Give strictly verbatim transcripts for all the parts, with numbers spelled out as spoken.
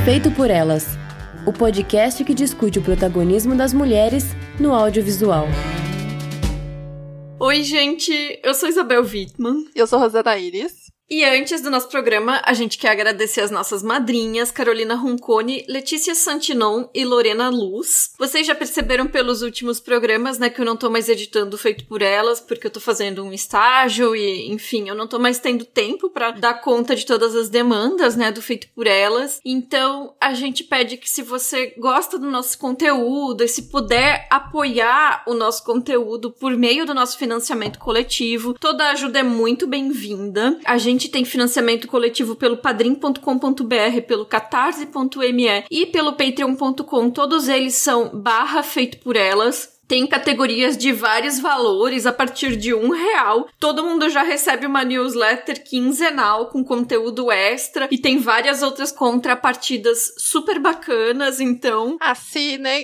Feito por Elas, o podcast que discute o protagonismo das mulheres no audiovisual. Oi, gente, eu sou Isabel Wittmann. Eu sou Rosana Iris. E antes do nosso programa, a gente quer agradecer as nossas madrinhas, Carolina Roncone, Letícia Santinon e Lorena Luz. Vocês já perceberam pelos últimos programas, né, que eu não tô mais editando Feito por Elas, porque eu tô fazendo um estágio e, enfim, eu não tô mais tendo tempo pra dar conta de todas as demandas, né, do Feito por Elas. Então, a gente pede que se você gosta do nosso conteúdo e se puder apoiar o nosso conteúdo por meio do nosso financiamento coletivo, toda ajuda é muito bem-vinda. A gente A gente tem financiamento coletivo pelo padrim ponto com ponto b r, pelo catarse ponto m e e pelo patreon ponto com. Todos eles são barra feito por elas. Tem categorias de vários valores a partir de um real. Todo mundo já recebe uma newsletter quinzenal com conteúdo extra e tem várias outras contrapartidas super bacanas, então... Assinem!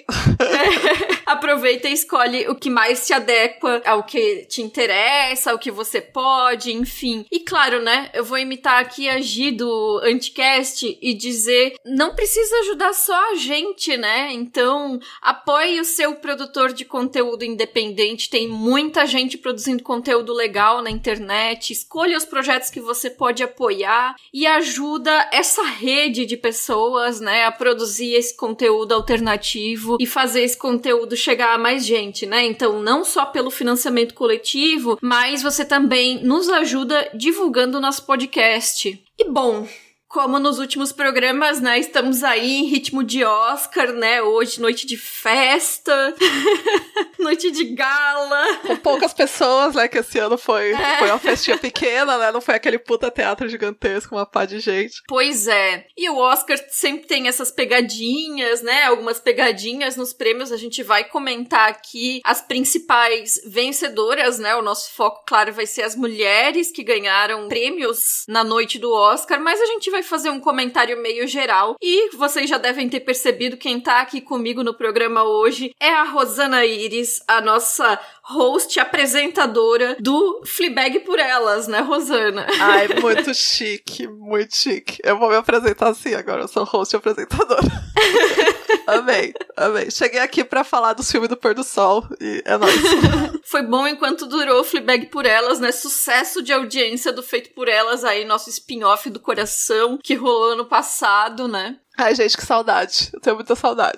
É, aproveita e escolhe o que mais se adequa ao que te interessa, ao que você pode, enfim. E claro, né, eu vou imitar aqui a Gi do Anticast e dizer, não precisa ajudar só a gente, né? Então, apoie o seu produtor de conteúdo independente, tem muita gente produzindo conteúdo legal na internet, escolha os projetos que você pode apoiar e ajuda essa rede de pessoas, né, a produzir esse conteúdo alternativo e fazer esse conteúdo chegar a mais gente, né, então não só pelo financiamento coletivo, mas você também nos ajuda divulgando o nosso podcast. E bom... Como nos últimos programas, né, estamos aí em ritmo de Oscar, né, hoje noite de festa, noite de gala. Com poucas pessoas, né, que esse ano foi, é. foi uma festinha pequena, né, não foi aquele puta teatro gigantesco, uma pá de gente. Pois é, e o Oscar sempre tem essas pegadinhas, né, algumas pegadinhas nos prêmios, a gente vai comentar aqui as principais vencedoras, né, o nosso foco, claro, vai ser as mulheres que ganharam prêmios na noite do Oscar, mas a gente vai fazer um comentário meio geral. E vocês já devem ter percebido, quem tá aqui comigo no programa hoje é a Rosana Iris, a nossa host, apresentadora do Fleabag por Elas, né, Rosana? Ai, muito chique, muito chique. Eu vou me apresentar assim agora, eu sou host e apresentadora. Amei, amei. Cheguei aqui pra falar dos filmes do pôr do sol e é nóis. Foi bom enquanto durou o Fleabag por Elas, né? Sucesso de audiência do Feito por Elas aí, nosso spin-off do coração que rolou ano passado, né? Ai, gente, que saudade. Eu tenho muita saudade.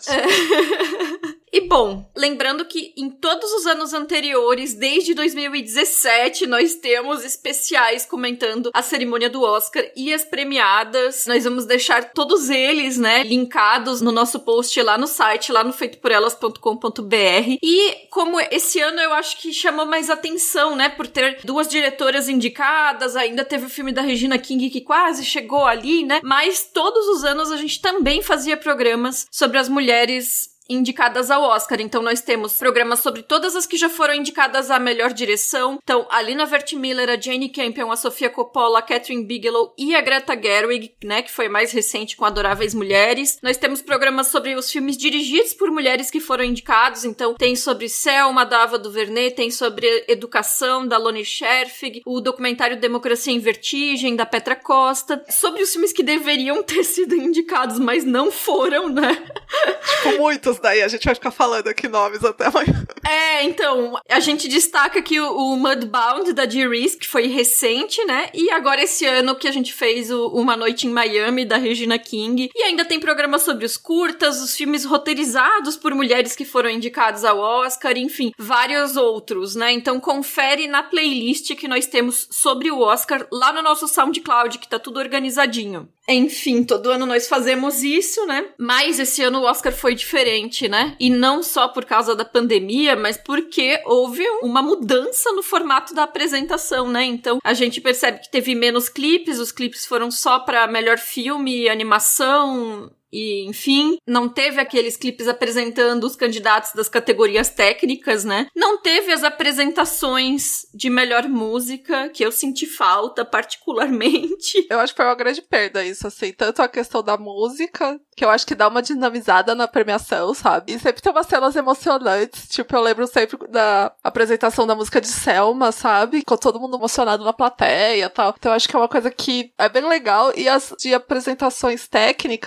É. E bom, lembrando que em todos os anos anteriores, desde dois mil e dezessete, nós temos especiais comentando a cerimônia do Oscar e as premiadas. Nós vamos deixar todos eles, né, linkados no nosso post lá no site, lá no feito por elas ponto com ponto b r. E como esse ano eu acho que chamou mais atenção, né, por ter duas diretoras indicadas, ainda teve o filme da Regina King que quase chegou ali, né, mas todos os anos a gente também fazia programas sobre as mulheres indicadas ao Oscar. Então nós temos programas sobre todas as que já foram indicadas à melhor direção. Então, a Lina Wertmüller, a Jane Campion, a Sofia Coppola, a Catherine Bigelow e a Greta Gerwig, né, que foi mais recente com Adoráveis Mulheres. Nós temos programas sobre os filmes dirigidos por mulheres que foram indicados. Então, tem sobre Selma, da Ava DuVernay, tem sobre Educação, da Loni Scherfig, o documentário Democracia em Vertigem, da Petra Costa. Sobre os filmes que deveriam ter sido indicados, mas não foram, né? Tipo, muitos. Daí a gente vai ficar falando aqui nomes até amanhã. É, então, a gente destaca aqui o, o Mudbound, da Dee Reese, que foi recente, né? E agora esse ano que a gente fez o Uma Noite em Miami, da Regina King. E ainda tem programa sobre os curtas, os filmes roteirizados por mulheres que foram indicados ao Oscar, enfim, vários outros, né? Então confere na playlist que nós temos sobre o Oscar lá no nosso SoundCloud, que tá tudo organizadinho. Enfim, todo ano nós fazemos isso, né? Mas esse ano o Oscar foi diferente, né? E não só por causa da pandemia, mas porque houve uma mudança no formato da apresentação, né? Então, a gente percebe que teve menos clipes, os clipes foram só para melhor filme, animação... E, enfim, não teve aqueles clipes apresentando os candidatos das categorias técnicas, né? Não teve as apresentações de melhor música, que eu senti falta particularmente. Eu acho que foi uma grande perda isso, assim. Tanto a questão da música, que eu acho que dá uma dinamizada na premiação, sabe? E sempre tem umas cenas emocionantes. Tipo, eu lembro sempre da apresentação da música de Selma, sabe? Com todo mundo emocionado na plateia e tal. Então eu acho que é uma coisa que é bem legal. E as de apresentações técnicas, eu sempre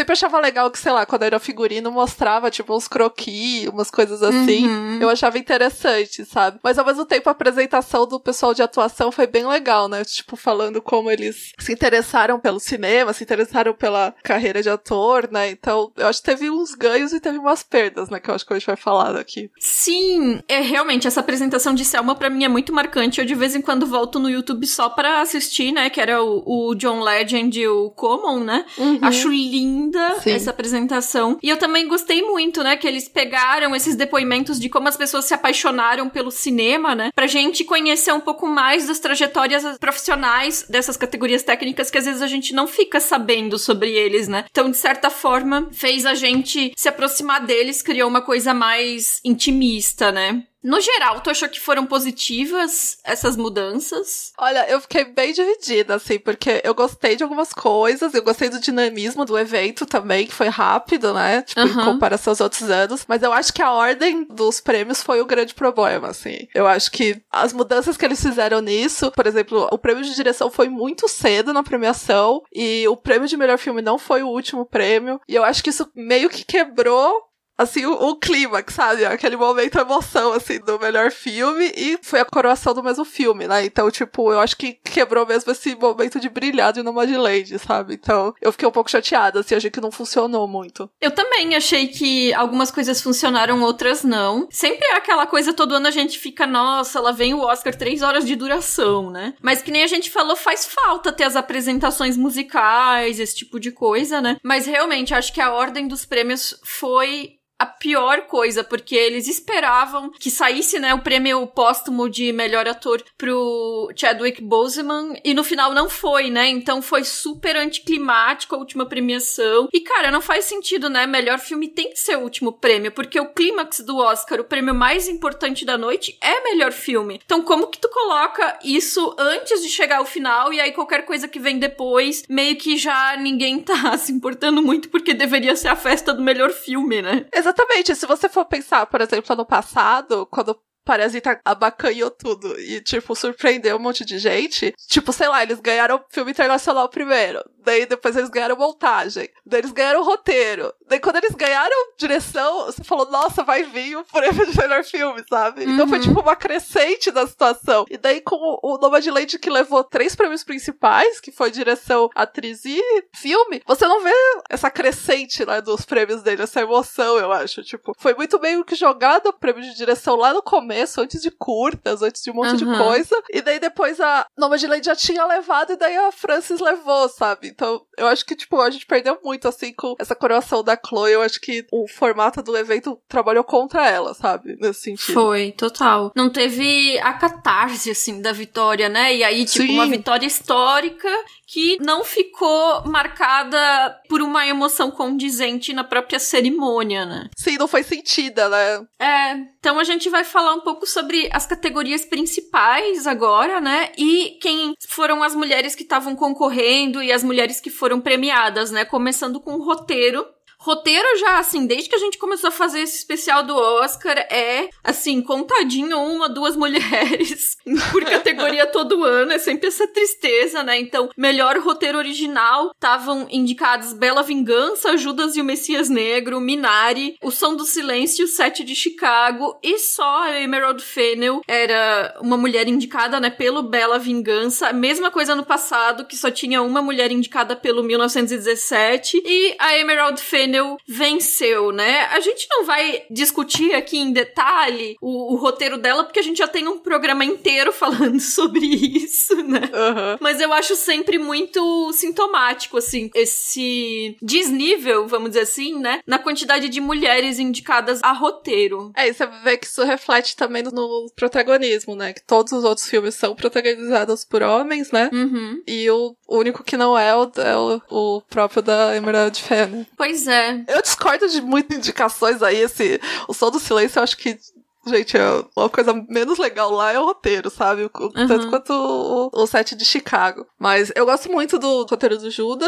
sempre achava legal que, sei lá, quando era figurino, mostrava, tipo, uns croquis, umas coisas assim. Uhum. Eu achava interessante, sabe? Mas, ao mesmo tempo, a apresentação do pessoal de atuação foi bem legal, né? Tipo, falando como eles se interessaram pelo cinema, se interessaram pela carreira de ator, né? Então, eu acho que teve uns ganhos e teve umas perdas, né? Que eu acho que a gente vai falar aqui. Sim, é realmente, essa apresentação de Selma pra mim é muito marcante. Eu de vez em quando volto no YouTube só pra assistir, né? Que era o, o John Legend e o Common, né? Uhum. Acho linda Sim. essa apresentação. E eu também gostei muito, né? Que eles pegaram esses depoimentos de como as pessoas se apaixonaram pelo cinema, né? Pra gente conhecer um pouco mais das trajetórias profissionais dessas categorias técnicas que às vezes a gente não fica sabendo sobre eles, né? Então, de certa forma, fez a gente se aproximar deles, criou uma coisa mais intimista, né? No geral, tu achou que foram positivas essas mudanças? Olha, eu fiquei bem dividida, assim, porque eu gostei de algumas coisas, eu gostei do dinamismo do evento também, que foi rápido, né? Tipo, uhum. em comparação aos outros anos. Mas eu acho que a ordem dos prêmios foi o grande problema, assim. Eu acho que as mudanças que eles fizeram nisso, por exemplo, o prêmio de direção foi muito cedo na premiação, e o prêmio de melhor filme não foi o último prêmio, e eu acho que isso meio que quebrou assim, o, o clímax, sabe? Aquele momento emoção, assim, do melhor filme, e foi a coroação do mesmo filme, né? Então, tipo, eu acho que quebrou mesmo esse momento de brilhar de Nomadland, sabe? Então, eu fiquei um pouco chateada, assim, achei que não funcionou muito. Eu também achei que algumas coisas funcionaram, outras não. Sempre é aquela coisa, todo ano a gente fica, nossa, lá vem o Oscar, três horas de duração, né? Mas que nem a gente falou, faz falta ter as apresentações musicais, esse tipo de coisa, né? Mas realmente, acho que a ordem dos prêmios foi a pior coisa, porque eles esperavam que saísse, né, o prêmio póstumo de melhor ator pro Chadwick Boseman, e no final não foi, né, então foi super anticlimático a última premiação, e cara, não faz sentido, né, melhor filme tem que ser o último prêmio, porque o clímax do Oscar, o prêmio mais importante da noite, é melhor filme, então como que tu coloca isso antes de chegar ao final, e aí qualquer coisa que vem depois, meio que já ninguém tá se importando muito, porque deveria ser a festa do melhor filme, né? Exatamente, se você for pensar, por exemplo, ano passado, quando Parasita abacanhou tudo e, tipo, surpreendeu um monte de gente. Tipo, sei lá, eles ganharam filme internacional primeiro. Daí depois eles ganharam montagem. Daí eles ganharam roteiro. Daí quando eles ganharam direção, você falou, nossa, vai vir o prêmio de melhor filme, sabe? Uhum. Então foi tipo uma crescente da situação. E daí com o Nomadland, que levou três prêmios principais, que foi direção, atriz e filme, você não vê essa crescente, né, dos prêmios dele, essa emoção, eu acho. Tipo, foi muito meio que jogado o prêmio de direção lá no começo, antes de curtas, antes de um monte uhum. de coisa. E daí depois a Nomadland já tinha levado e daí a Frances levou, sabe? Então, eu acho que, tipo, a gente perdeu muito, assim, com essa coroação da Chloe. Eu acho que o formato do evento trabalhou contra ela, sabe? Nesse sentido. Foi, total. Não teve a catarse, assim, da vitória, né? E aí, tipo, Sim. uma vitória histórica que não ficou marcada por uma emoção condizente na própria cerimônia, né? Sim, não foi sentida, né? É, então a gente vai falar um pouco sobre as categorias principais agora, né? E quem foram as mulheres que estavam concorrendo e as mulheres que foram premiadas, né? Começando com o roteiro. Roteiro já, assim, desde que a gente começou a fazer esse especial do Oscar, é, assim, contadinho uma, duas mulheres por categoria todo ano, é sempre essa tristeza, né? Então, melhor roteiro original, estavam indicados Bela Vingança, Judas e o Messias Negro, Minari, O Som do Silêncio, Sete de Chicago, e só a Emerald Fennell era uma mulher indicada, né, pelo Bela Vingança, mesma coisa no passado, que só tinha uma mulher indicada pelo mil novecentos e dezessete, e a Emerald Fennell venceu, né? A gente não vai discutir aqui em detalhe o, o roteiro dela, porque a gente já tem um programa inteiro falando sobre isso, né? Uhum. Mas eu acho sempre muito sintomático, assim, esse desnível, vamos dizer assim, né? Na quantidade de mulheres indicadas a roteiro. É, e você vê que isso reflete também no protagonismo, né? Que todos os outros filmes são protagonizados por homens, né? Uhum. E o único que não é, é o, o próprio da Emerald Fennell. Pois é. Eu discordo de muitas indicações aí, esse, o Som do Silêncio, eu acho que, gente, é uma coisa menos legal lá é o roteiro, sabe? Tanto uhum. quanto o, o set de Chicago. Mas eu gosto muito do roteiro do Judas,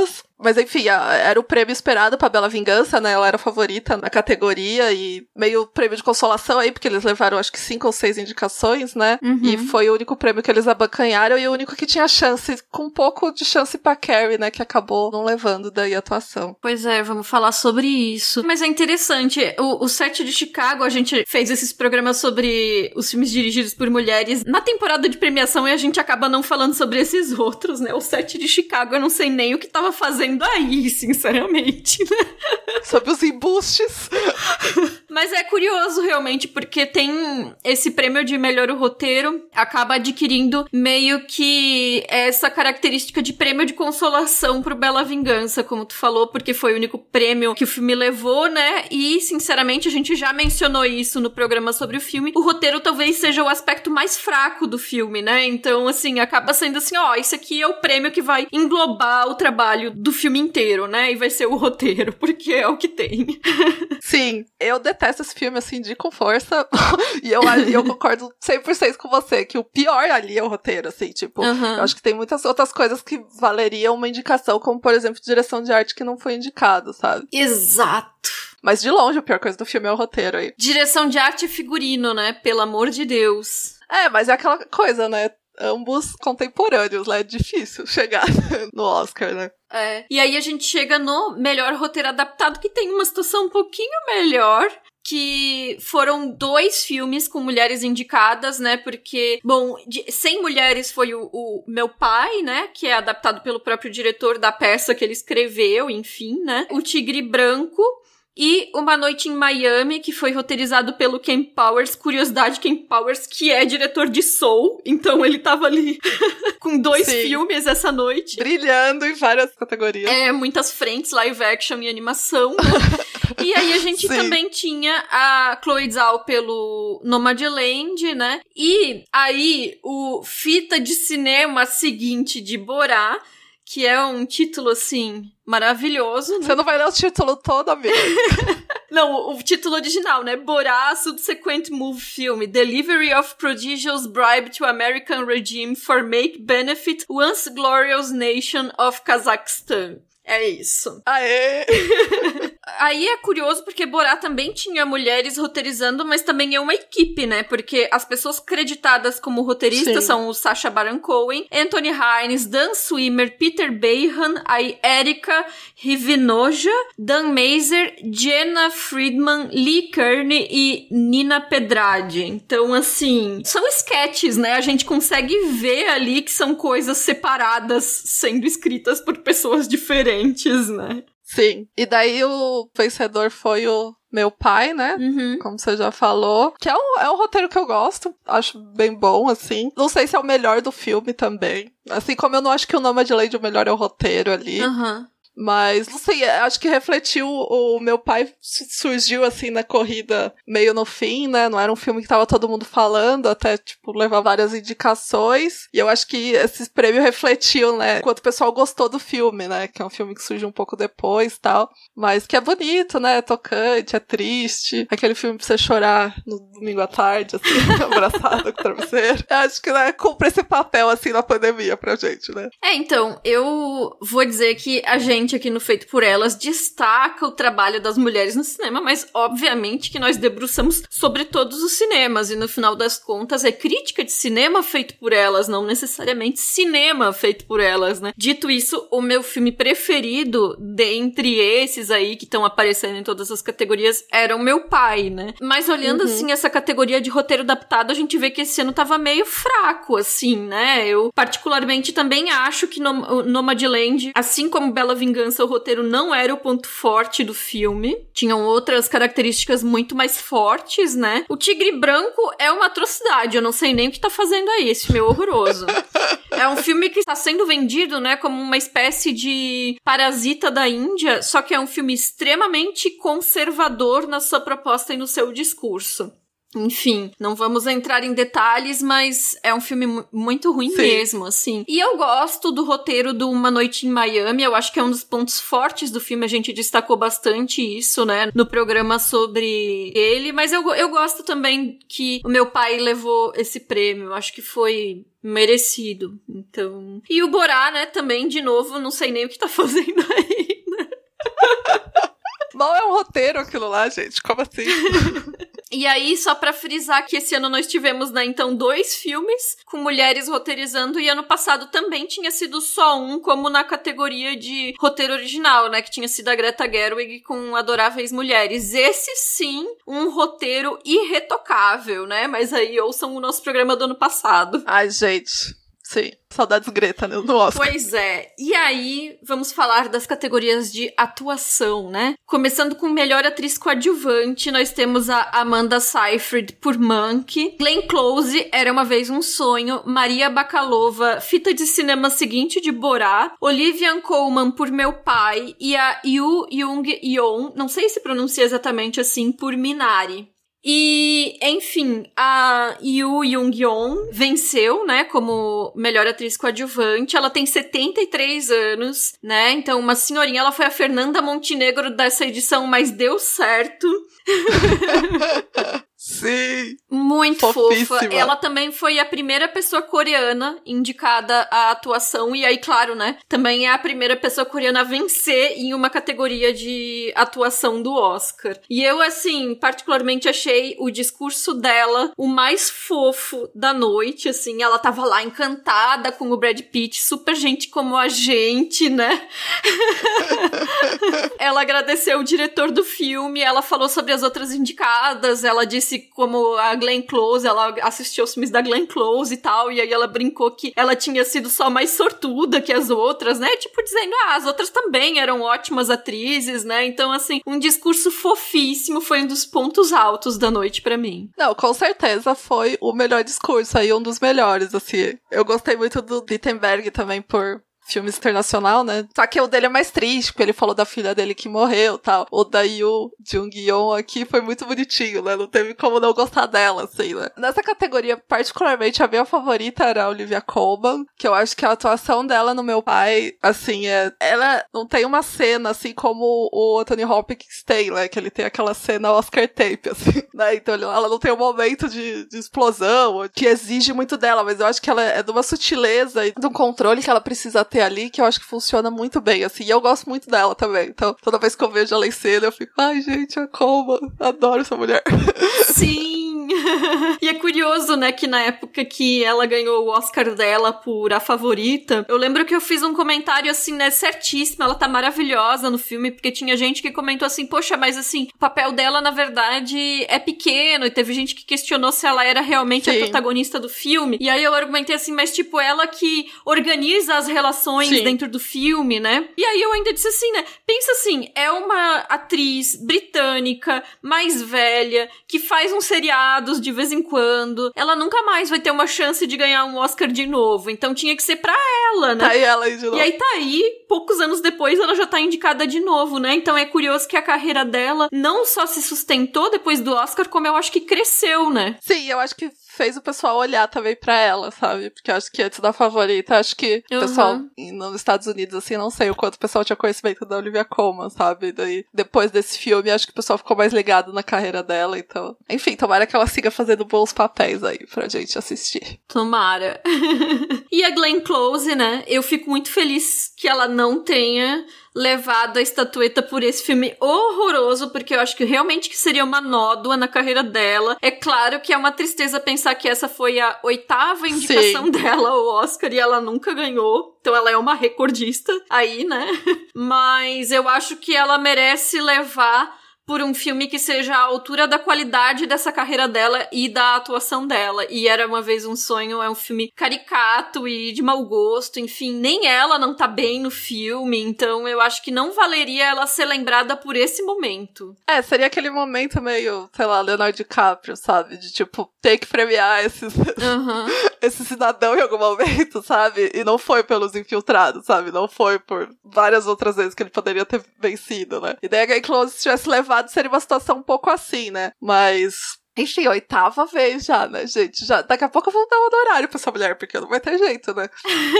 Mas enfim, era o prêmio esperado pra Bela Vingança, né? Ela era a favorita na categoria e meio prêmio de consolação aí, porque eles levaram acho que cinco ou seis indicações, né? Uhum. E foi o único prêmio que eles abocanharam e o único que tinha chance, com um pouco de chance pra Carrie, né? Que acabou não levando daí a atuação. Pois é, vamos falar sobre isso. Mas é interessante, o, o set de Chicago, a gente fez esses programas sobre os filmes dirigidos por mulheres na temporada de premiação e a gente acaba não falando sobre esses outros, né? O set de Chicago, eu não sei nem o que tava fazendo aí, sinceramente, né? Sobre os embustes. Mas é curioso, realmente, porque tem esse prêmio de melhor roteiro, acaba adquirindo meio que essa característica de prêmio de consolação pro Bela Vingança, como tu falou, porque foi o único prêmio que o filme levou, né? E, sinceramente, a gente já mencionou isso no programa sobre o filme. O roteiro talvez seja o aspecto mais fraco do filme, né? Então, assim, acaba sendo assim, ó, esse aqui é o prêmio que vai englobar o trabalho do filme inteiro, né? E vai ser o roteiro, porque é o que tem. Sim, eu detesto esse filme, assim, de com força. E eu, eu concordo cem por cento com você, que o pior ali é o roteiro, assim, tipo, uhum. Eu acho que tem muitas outras coisas que valeriam uma indicação, como, por exemplo, direção de arte que não foi indicado, sabe? Exato. Mas de longe a pior coisa do filme é o roteiro aí. Direção de arte e figurino, né? Pelo amor de Deus. É, mas é aquela coisa, né? Ambos contemporâneos, né? É difícil chegar no Oscar, né? É. E aí a gente chega no melhor roteiro adaptado, que tem uma situação um pouquinho melhor, que foram dois filmes com mulheres indicadas, né? Porque, bom, de, Sem Mulheres foi o, o Meu Pai, né? Que é adaptado pelo próprio diretor da peça que ele escreveu, enfim, né? O Tigre Branco. E Uma Noite em Miami, que foi roteirizado pelo Ken Powers. Curiosidade, Ken Powers, que é diretor de Soul. Então ele tava ali com dois Sim. filmes essa noite. Brilhando em várias categorias. É, muitas frentes, live action e animação, né? E aí a gente Sim. também tinha a Chloe Zhao pelo Nomadland, né? E aí o fita de cinema seguinte de Borá, que é um título, assim, maravilhoso. Né? Você não vai ler o título todo, amiga. Não, o título original, né? Borá, Subsequent Move Film, Delivery of Prodigious Bribe to American Regime for Make Benefit Once Glorious Nation of Kazakhstan. É isso. Aê! Aí é curioso porque Borá também tinha mulheres roteirizando, mas também é uma equipe, né? Porque as pessoas creditadas como roteiristas Sim. são o Sacha Baron Cohen, Anthony Hines, Dan Swimmer, Peter Bayhan, a Erika Rivinoja, Dan Mazer, Jenna Friedman, Lee Kearney e Nina Pedrade. Então, assim, são sketches, né? A gente consegue ver ali que são coisas separadas sendo escritas por pessoas diferentes, né? Sim. E daí o vencedor foi o Meu Pai, né? Uhum. Como você já falou. Que é um, é um roteiro que eu gosto. Acho bem bom, assim. Não sei se é o melhor do filme também. Assim como eu não acho que o Nomadland o melhor é o roteiro ali. Uhum. Mas, não sei, acho que refletiu o Meu Pai surgiu, assim, na corrida meio no fim, né? Não era um filme que tava todo mundo falando, até, tipo, levar várias indicações. E eu acho que esses prêmios refletiam, né? Quanto o pessoal gostou do filme, né? Que é um filme que surge um pouco depois e tal. Mas que é bonito, né? É tocante, é triste. Aquele filme pra você chorar no domingo à tarde, assim, abraçado com o travesseiro. Eu acho que, né, cumpre esse papel, assim, na pandemia pra gente, né? É, então, eu vou dizer que a gente aqui no Feito por Elas destaca o trabalho das mulheres no cinema, mas obviamente que nós debruçamos sobre todos os cinemas e no final das contas é crítica de cinema feito por elas, não necessariamente cinema feito por elas, né? Dito isso, o meu filme preferido dentre esses aí que estão aparecendo em todas as categorias era O Meu Pai, né? Mas olhando uhum. assim essa categoria de roteiro adaptado, a gente vê que esse ano tava meio fraco, assim, né? Eu particularmente também acho que no- Nomadland, assim como Bela Vingança, o roteiro não era o ponto forte do filme. Tinham outras características muito mais fortes, né? O Tigre Branco é uma atrocidade. Eu não sei nem o que tá fazendo aí. Esse filme é horroroso. É um filme que está sendo vendido, né, como uma espécie de Parasita da Índia, só que é um filme extremamente conservador na sua proposta e no seu discurso. Enfim, não vamos entrar em detalhes, mas é um filme mu- muito ruim Sim. mesmo, assim. E eu gosto do roteiro do Uma Noite em Miami, eu acho que é um dos pontos fortes do filme, a gente destacou bastante isso, né, no programa sobre ele, mas eu, eu gosto também que o meu pai levou esse prêmio, eu acho que foi merecido, então... E o Borá, né, também, de novo, não sei nem o que tá fazendo aí, né? Não é um roteiro aquilo lá, gente, como assim? E aí, só pra frisar que esse ano nós tivemos, né, então, dois filmes com mulheres roteirizando, e ano passado também tinha sido só um, como na categoria de roteiro original, né, que tinha sido a Greta Gerwig com Adoráveis Mulheres. Esse, sim, um roteiro irretocável, né, mas aí ouçam o nosso programa do ano passado. Ai, gente... Sim, saudades Greta, né, no Oscar. Pois é. E aí, vamos falar das categorias de atuação, né? Começando com melhor atriz coadjuvante, nós temos a Amanda Seyfried por Mank, Glenn Close, Era Uma Vez um Sonho, Maria Bakalova, fita de cinema seguinte de Borá, Olivia Colman por Meu Pai e a Yoo Jung-yeon, não sei se pronuncia exatamente assim, por Minari. E, enfim, a Yoo Jung-yeon venceu, né, como melhor atriz coadjuvante. Ela tem setenta e três anos, né, então uma senhorinha. Ela foi a Fernanda Montenegro dessa edição, mas deu certo. Sim! Muito Fofíssima. fofa. Ela também foi a primeira pessoa coreana indicada à atuação. E aí, claro, né? Também é a primeira pessoa coreana a vencer em uma categoria de atuação do Oscar. E eu, assim, particularmente achei o discurso dela o mais fofo da noite, assim. Ela tava lá encantada com o Brad Pitt, super gente como a gente, né? Ela agradeceu o diretor do filme, ela falou sobre as outras indicadas, ela disse como a Glenn Close, ela assistiu os filmes da Glenn Close e tal, e aí ela brincou que ela tinha sido só mais sortuda que as outras, né? Tipo, dizendo, ah, as outras também eram ótimas atrizes, né? Então, assim, um discurso fofíssimo, foi um dos pontos altos da noite pra mim. Não, com certeza foi o melhor discurso aí, um dos melhores, assim. Eu gostei muito do Wittenberg também por... filmes internacional, né? Só que o dele é mais triste, porque ele falou da filha dele que morreu e tal. O da Yoo Jung-yeon aqui foi muito bonitinho, né? Não teve como não gostar dela, assim, né? Nessa categoria, particularmente, a minha favorita era a Olivia Colman, que eu acho que a atuação dela no Meu Pai, assim, é... ela não tem uma cena, assim, como o Anthony Hopkins tem, né? Que ele tem aquela cena Oscar tape, assim, né? Então ela não tem um momento de, de explosão, que exige muito dela, mas eu acho que ela é de uma sutileza e de um controle que ela precisa ter ali, que eu acho que funciona muito bem, assim, e eu gosto muito dela também, então toda vez que eu vejo ela em cena, eu fico, ai gente, a Colman, adoro essa mulher. Sim! E é curioso, né, que na época que ela ganhou o Oscar dela por A Favorita, eu lembro que eu fiz um comentário assim, né, certíssimo, ela tá maravilhosa no filme, porque tinha gente que comentou assim, poxa, mas assim, o papel dela na verdade é pequeno, e teve gente que questionou se ela era realmente Sim. a protagonista do filme, e aí eu argumentei assim, mas tipo, ela que organiza as relações Sim. dentro do filme, né? E aí eu ainda disse assim, né? Pensa assim, é uma atriz britânica, mais velha, que faz uns seriados de vez em quando. Ela nunca mais vai ter uma chance de ganhar um Oscar de novo. Então tinha que ser pra ela, né? Tá aí ela aí de novo. E aí tá aí, poucos anos depois, ela já tá indicada de novo, né? Então é curioso que a carreira dela não só se sustentou depois do Oscar, como eu acho que cresceu, né? Sim, eu acho que fez o pessoal olhar também pra ela, sabe? Porque eu acho que antes da Favorita, acho que o uhum. pessoal nos Estados Unidos, assim, não sei o quanto o pessoal tinha conhecimento da Olivia Colman, sabe? Daí, depois desse filme, acho que o pessoal ficou mais ligado na carreira dela, então... Enfim, tomara que ela siga fazendo bons papéis aí pra gente assistir. Tomara. E a Glenn Close, né? Eu fico muito feliz que ela não tenha levado a estatueta por esse filme horroroso, porque eu acho que realmente que seria uma nódoa na carreira dela. É claro que é uma tristeza pensar que essa foi a oitava indicação Sim. dela ao Oscar e ela nunca ganhou. Então ela é uma recordista aí, né? Mas eu acho que ela merece levar por um filme que seja à altura da qualidade dessa carreira dela e da atuação dela. E Era Uma Vez um Sonho é um filme caricato e de mau gosto, enfim, nem ela não tá bem no filme, então eu acho que não valeria ela ser lembrada por esse momento. É, seria aquele momento meio, sei lá, Leonardo DiCaprio, sabe? De tipo, ter que premiar esses, uhum. esse cidadão em algum momento, sabe? E não foi pelos infiltrados, sabe? Não foi por várias outras vezes que ele poderia ter vencido, né? E daí a Glenn Close se tivesse levado seria uma situação um pouco assim, né? Mas Enfim, oitava vez já, né, gente? Já, daqui a pouco eu vou dar um honorário pra essa mulher, porque não vai ter jeito, né?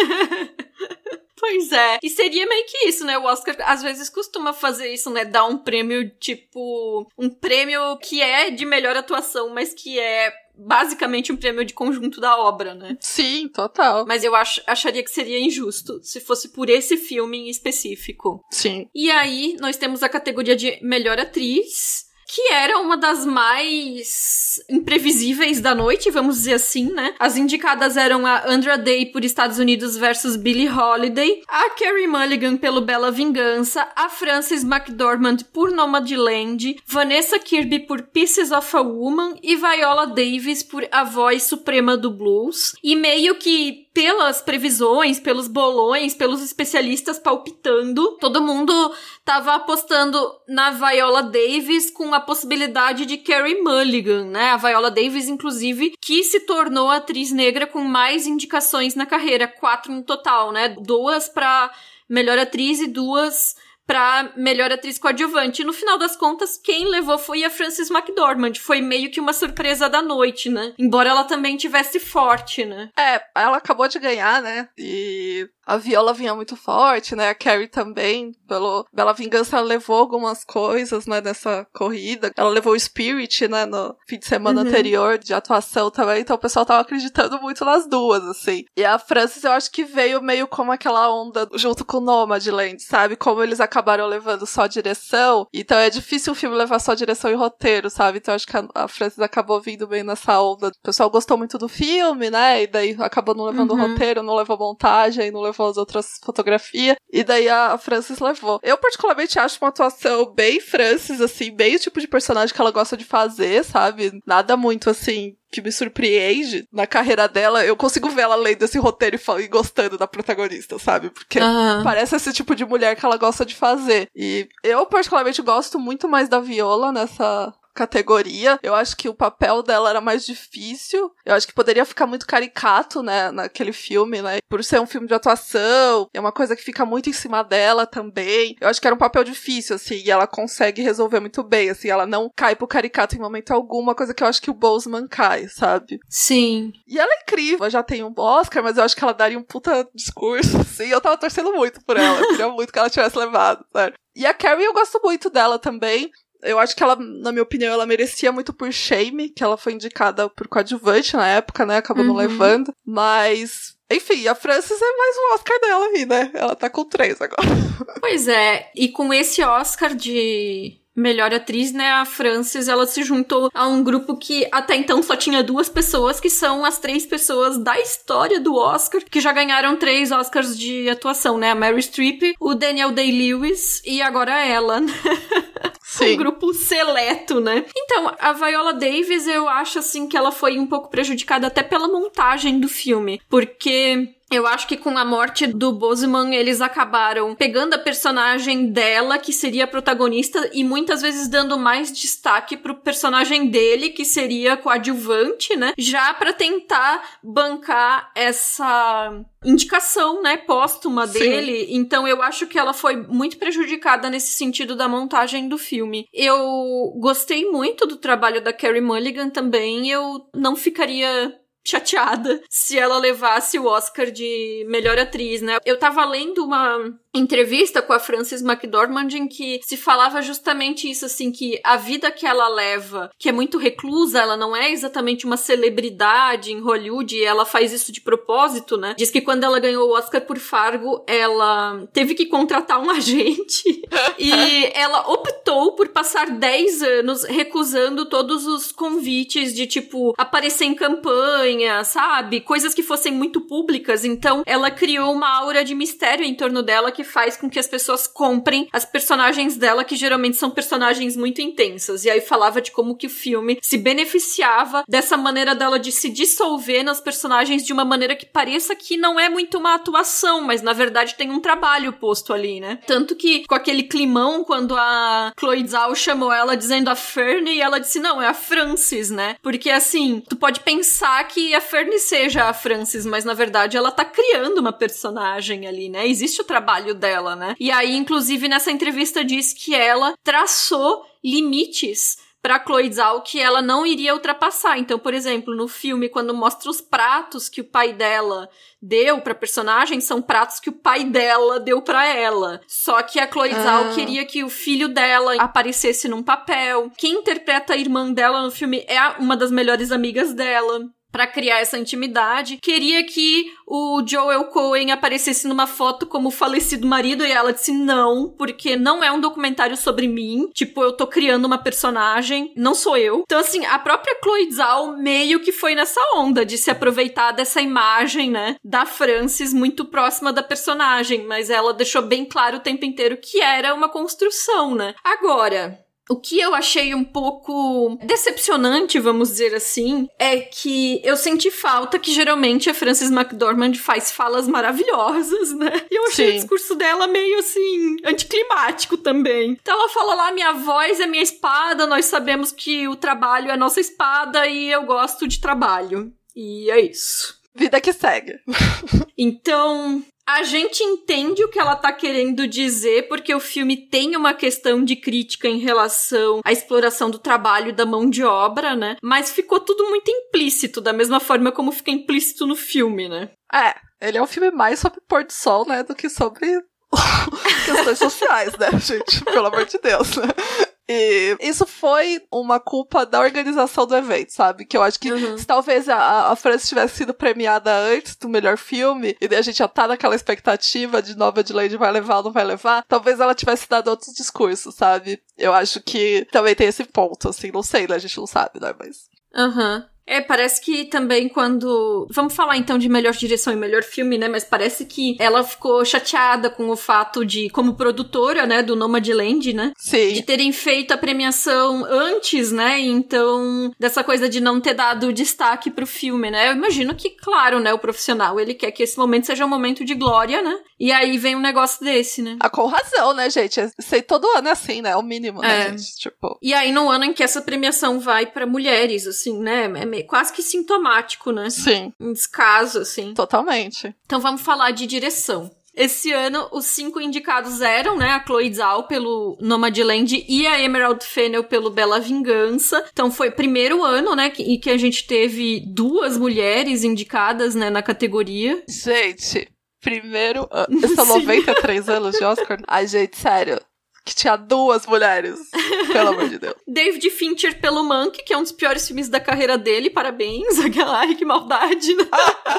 Pois é. E seria meio que isso, né? O Oscar às vezes costuma fazer isso, né? Dar um prêmio, tipo... Um prêmio que é de melhor atuação, mas que é basicamente um prêmio de conjunto da obra, né? Sim, total. Mas eu ach- acharia que seria injusto se fosse por esse filme em específico. Sim. E aí, nós temos a categoria de melhor atriz, que era uma das mais imprevisíveis da noite, vamos dizer assim, né? As indicadas eram a Andra Day por Estados Unidos versus Billie Holiday, a Carey Mulligan pelo Bela Vingança, a Frances McDormand por Nomadland, Vanessa Kirby por Pieces of a Woman e Viola Davis por A Voz Suprema do Blues. E meio que pelas previsões, pelos bolões, pelos especialistas palpitando, todo mundo tava apostando na Viola Davis com a possibilidade de Carey Mulligan, né? A Viola Davis, inclusive, que se tornou a atriz negra com mais indicações na carreira, quatro no total, né? Duas pra melhor atriz e duas pra melhor atriz coadjuvante. E no final das contas, quem levou foi a Frances McDormand. Foi meio que uma surpresa da noite, né? Embora ela também tivesse forte, né? É, ela acabou de ganhar, né? E a Viola vinha muito forte, né? A Carey também, pelo Bela Vingança, ela levou algumas coisas, né, nessa corrida. Ela levou o Spirit, né, no fim de semana uhum. anterior, de atuação também. Então o pessoal tava acreditando muito nas duas, assim. E a Frances, eu acho que veio meio como aquela onda junto com o Nomadland, sabe? Como eles acabaram levando só direção. Então é difícil um filme levar só direção e roteiro, sabe? Então eu acho que a, a Frances acabou vindo bem nessa onda. O pessoal gostou muito do filme, né? E daí acabou não levando uhum. roteiro, não levou montagem, não levou as outras fotografias, e daí a Frances levou. Eu particularmente acho uma atuação bem Frances, assim, bem o tipo de personagem que ela gosta de fazer, sabe? Nada muito, assim, que me surpreende na carreira dela. Eu consigo ver ela lendo esse roteiro e, e gostando da protagonista, sabe? Porque uhum. parece esse tipo de mulher que ela gosta de fazer. E eu particularmente gosto muito mais da Viola nessa categoria. Eu acho que o papel dela era mais difícil. Eu acho que poderia ficar muito caricato, né, naquele filme, né? Por ser um filme de atuação, é uma coisa que fica muito em cima dela também. Eu acho que era um papel difícil, assim, e ela consegue resolver muito bem, assim, ela não cai pro caricato em momento algum, uma coisa que eu acho que o Boseman cai, sabe? Sim. E ela é incrível, ela já tem um Oscar, mas eu acho que ela daria um puta discurso, assim, eu tava torcendo muito por ela, eu queria muito que ela tivesse levado, sabe? E a Carey, eu gosto muito dela também. Eu acho que ela, na minha opinião, ela merecia muito por Shame, que ela foi indicada por coadjuvante na época, né? Acabou uhum. não levando. Mas, enfim, a Frances é mais um Oscar dela aí, né? Ela tá com três agora. Pois é, e com esse Oscar de melhor atriz, né, a Frances, ela se juntou a um grupo que até então só tinha duas pessoas, que são as três pessoas da história do Oscar, que já ganharam três Oscars de atuação, né? A Meryl Streep, o Daniel Day-Lewis e agora ela, né? Sim. Um grupo seleto, né? Então, a Viola Davis, eu acho, assim, que ela foi um pouco prejudicada até pela montagem do filme, porque eu acho que com a morte do Boseman, eles acabaram pegando a personagem dela, que seria a protagonista, e muitas vezes dando mais destaque pro personagem dele, que seria coadjuvante, né? Já pra tentar bancar essa indicação, né, póstuma dele. Sim. Então eu acho que ela foi muito prejudicada nesse sentido da montagem do filme. Eu gostei muito do trabalho da Carey Mulligan também. Eu não ficaria chateada se ela levasse o Oscar de melhor atriz, né? Eu tava lendo uma entrevista com a Frances McDormand em que se falava justamente isso, assim, que a vida que ela leva, que é muito reclusa, ela não é exatamente uma celebridade em Hollywood, e ela faz isso de propósito, né? Diz que quando ela ganhou o Oscar por Fargo, ela teve que contratar um agente e ela optou por passar dez anos recusando todos os convites de, tipo, aparecer em campanha, sabe? Coisas que fossem muito públicas. Então, ela criou uma aura de mistério em torno dela que faz com que as pessoas comprem as personagens dela, que geralmente são personagens muito intensas. E aí falava de como que o filme se beneficiava dessa maneira dela de se dissolver nas personagens de uma maneira que pareça que não é muito uma atuação, mas na verdade tem um trabalho posto ali, né? Tanto que com aquele climão, quando a Chloe Zhao chamou ela dizendo a Fern, e ela disse, não, é a Frances, né? Porque assim, tu pode pensar que a Fern seja a Frances, mas na verdade ela tá criando uma personagem ali, né? Existe o trabalho dela, né? E aí, inclusive, nessa entrevista diz que ela traçou limites pra Chloe Zhao que ela não iria ultrapassar. Então, por exemplo, no filme, quando mostra os pratos que o pai dela deu pra personagem, são pratos que o pai dela deu pra ela. Só que a Chloe Zhao ah. queria que o filho dela aparecesse num papel. Quem interpreta a irmã dela no filme é uma das melhores amigas dela. Pra criar essa intimidade. Queria que o Joel Cohen aparecesse numa foto como falecido marido, e ela disse não, porque não é um documentário sobre mim. Tipo, eu tô criando uma personagem, não sou eu. Então, assim, a própria Chloe Zhao meio que foi nessa onda de se aproveitar dessa imagem, né, da Frances muito próxima da personagem, mas ela deixou bem claro o tempo inteiro que era uma construção, né. Agora, o que eu achei um pouco decepcionante, vamos dizer assim, é que eu senti falta que geralmente a Frances McDormand faz falas maravilhosas, né? E eu achei Sim. o discurso dela meio assim, anticlimático também. Então ela fala lá, minha voz é minha espada, nós sabemos que o trabalho é nossa espada e eu gosto de trabalho. E é isso. Vida que segue. Então, a gente entende o que ela tá querendo dizer, porque o filme tem uma questão de crítica em relação à exploração do trabalho e da mão de obra, né? Mas ficou tudo muito implícito, da mesma forma como fica implícito no filme, né? É, ele é um filme mais sobre pôr do sol, né, do que sobre questões sociais, né, gente? Pelo amor de Deus, né? E isso foi uma culpa da organização do evento, sabe? Que eu acho que uhum. se talvez a, a Frances tivesse sido premiada antes do melhor filme, e daí a gente já tá naquela expectativa de Nomadland vai levar ou não vai levar, talvez ela tivesse dado outros discursos, sabe? Eu acho que também tem esse ponto, assim, não sei, né? A gente não sabe, né? Mas... Aham. Uhum. É, parece que também quando... Vamos falar então de melhor direção e melhor filme, né? Mas parece que ela ficou chateada com o fato de, como produtora, né, do Nomadland, né? Sim. De terem feito a premiação antes, né? Então, dessa coisa de não ter dado destaque pro filme, né? Eu imagino que, claro, né, o profissional, ele quer que esse momento seja um momento de glória, né? E aí vem um negócio desse, né? Ah, com razão, né, gente? Sei, todo ano é assim, né? É o mínimo, né, é. gente? Tipo... E aí, no ano em que essa premiação vai pra mulheres, assim, né? É quase que sintomático, né? Sim. Um descaso, assim. Totalmente. Então vamos falar de direção. Esse ano, os cinco indicados eram, né, a Chloe Zhao pelo Nomadland e a Emerald Fennell pelo Bela Vingança. Então foi o primeiro ano, né, que, que a gente teve duas mulheres indicadas, né, na categoria. Gente, primeiro ano. São noventa e três anos de Oscar. Ai, gente, sério. Que tinha duas mulheres. Pelo amor de Deus. David Fincher pelo Mank, que é um dos piores filmes da carreira dele. Parabéns. Ai, que maldade. Né?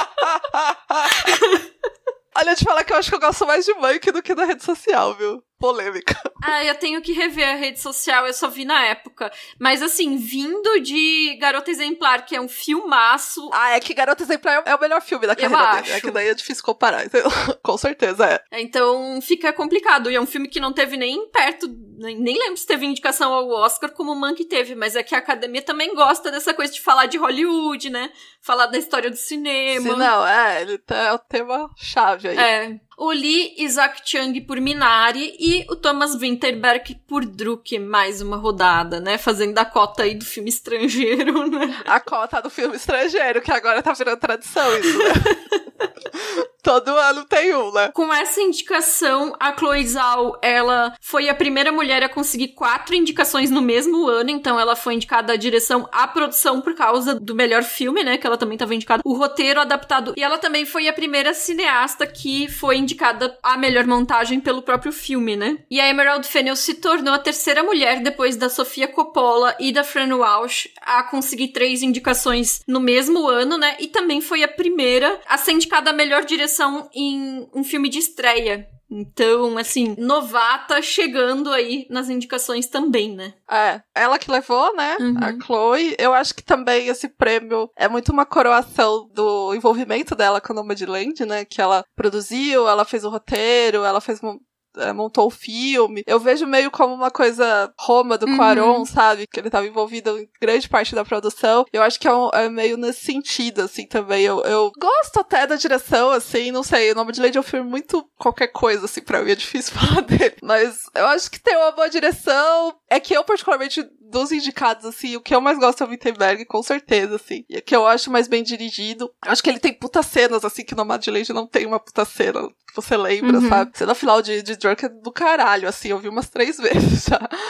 Olha, eu te falar que eu acho que eu gosto mais de Mank do que da rede social, viu? Polêmica. Ah, eu tenho que rever a rede social, eu só vi na época. Mas assim, vindo de Garota Exemplar, que é um filmaço... Ah, é que Garota Exemplar é o melhor filme da carreira eu dele. acho. É que daí é difícil comparar. Então, com certeza é. Então fica complicado. E é um filme que não teve nem perto... Nem, nem lembro se teve indicação ao Oscar como o Mank teve, mas é que a academia também gosta dessa coisa de falar de Hollywood, né? Falar da história do cinema. Sim, não, é, ele é o tema-chave aí. É. O Lee Isaac Chung por Minari e o Thomas Vinterberg por Druk, mais uma rodada, né? Fazendo a cota aí do filme estrangeiro, né? A cota do filme estrangeiro, que agora tá virando tradição isso, né? Todo ano tem um, né? Com essa indicação, a Chloe Zhao, ela foi a primeira mulher a conseguir quatro indicações no mesmo ano, então ela foi indicada à direção, à produção por causa do melhor filme, né, que ela também estava indicada, o roteiro adaptado, e ela também foi a primeira cineasta que foi indicada à melhor montagem pelo próprio filme, né? E a Emerald Fennell se tornou a terceira mulher, depois da Sofia Coppola e da Fran Walsh, a conseguir três indicações no mesmo ano, né? E também foi a primeira a ser indicada à melhor direção em um filme de estreia. Então, assim, novata chegando aí nas indicações também, né? É, ela que levou, né? Uhum. A Chloe. Eu acho que também esse prêmio é muito uma coroação do envolvimento dela com o Nomadland, né? Que ela produziu, ela fez o roteiro, ela fez uma... montou o filme. Eu vejo meio como uma coisa Roma do Cuarón, uhum. sabe? Que ele estava envolvido em grande parte da produção. Eu acho que é, um, é meio nesse sentido, assim, também. Eu, eu gosto até da direção, assim, não sei. O Nomadland é um filme muito qualquer coisa, assim, pra mim. É difícil falar dele. Mas eu acho que tem uma boa direção. É que eu, particularmente, dos indicados, assim, o que eu mais gosto é o Vinterberg, com certeza, assim. E o que eu acho mais bem dirigido. Eu acho que ele tem puta cenas, assim, que o Nomadland não tem uma puta cena. Que você lembra, uhum. sabe? Cena final de, de Drunk é do caralho, assim, eu vi umas três vezes já.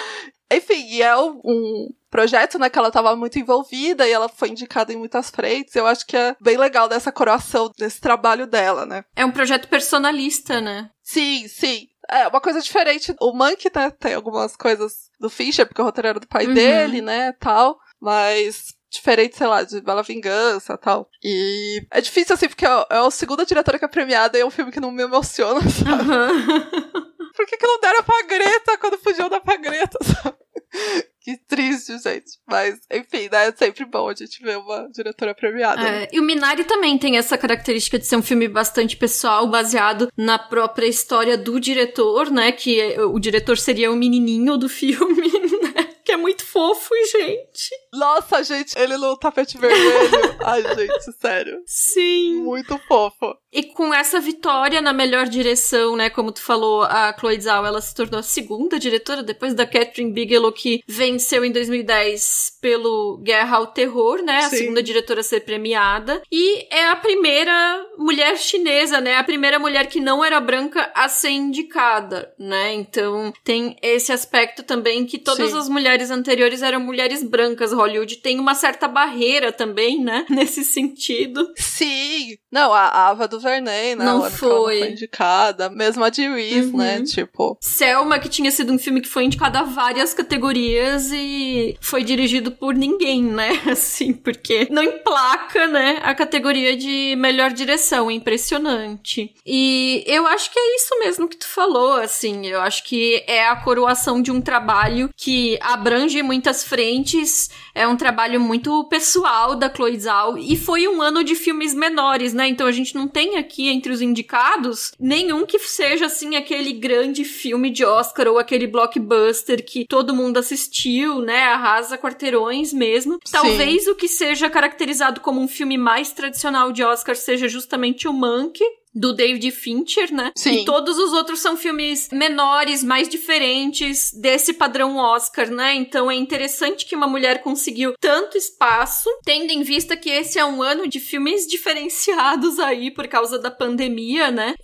Enfim, e é um, um projeto, né, que ela tava muito envolvida e ela foi indicada em muitas frentes. Eu acho que é bem legal dessa coroação desse trabalho dela, né? É um projeto personalista, né? Sim, sim. É uma coisa diferente. O Mank, né, tem algumas coisas do Fincher, porque o roteiro era do pai uhum. dele, né, tal. Mas diferente, sei lá, de Bela Vingança e tal. E é difícil, assim, porque é a segunda diretora que é premiada e é um filme que não me emociona, sabe? Uhum. Por que que não deram pra Greta quando podiam dar pra Greta, sabe? Que triste, gente. Mas, enfim, né? É sempre bom a gente ver uma diretora premiada. É, né? E o Minari também tem essa característica de ser um filme bastante pessoal, baseado na própria história do diretor, né? Que o diretor seria o menininho do filme, né? Que é muito fofo, gente. Nossa, gente, ele no tapete vermelho. Ai, gente, sério. Sim. Muito fofo. E com essa vitória na melhor direção, né, como tu falou, a Chloe Zhao, ela se tornou a segunda diretora, depois da Catherine Bigelow, que venceu em dois mil e dez pelo Guerra ao Terror, né, a Sim. segunda diretora a ser premiada. E é a primeira mulher chinesa, né, a primeira mulher que não era branca a ser indicada, né, então tem esse aspecto também que todas Sim. as mulheres anteriores eram mulheres brancas. Hollywood tem uma certa barreira também, né, nesse sentido. Sim. Não, a Ava do Vernay, né? Não ela foi. não foi indicada. Mesmo a de Reese, uhum. né? Tipo... Selma, que tinha sido um filme que foi indicado a várias categorias e foi dirigido por ninguém, né? Assim, porque não emplaca, né? A categoria de melhor direção. É impressionante. E eu acho que é isso mesmo que tu falou, assim. Eu acho que é a coroação de um trabalho que abrange muitas frentes. É um trabalho muito pessoal da Chloe Zhao. E foi um ano de filmes menores, né? Então a gente não tem aqui entre os indicados nenhum que seja assim aquele grande filme de Oscar ou aquele blockbuster que todo mundo assistiu, né, arrasa quarteirões mesmo. Sim. Talvez o que seja caracterizado como um filme mais tradicional de Oscar seja justamente o Mank, do David Fincher, né? Sim. E todos os outros são filmes menores, mais diferentes desse padrão Oscar, né? Então é interessante que uma mulher conseguiu tanto espaço, tendo em vista que esse é um ano de filmes diferenciados aí por causa da pandemia, né?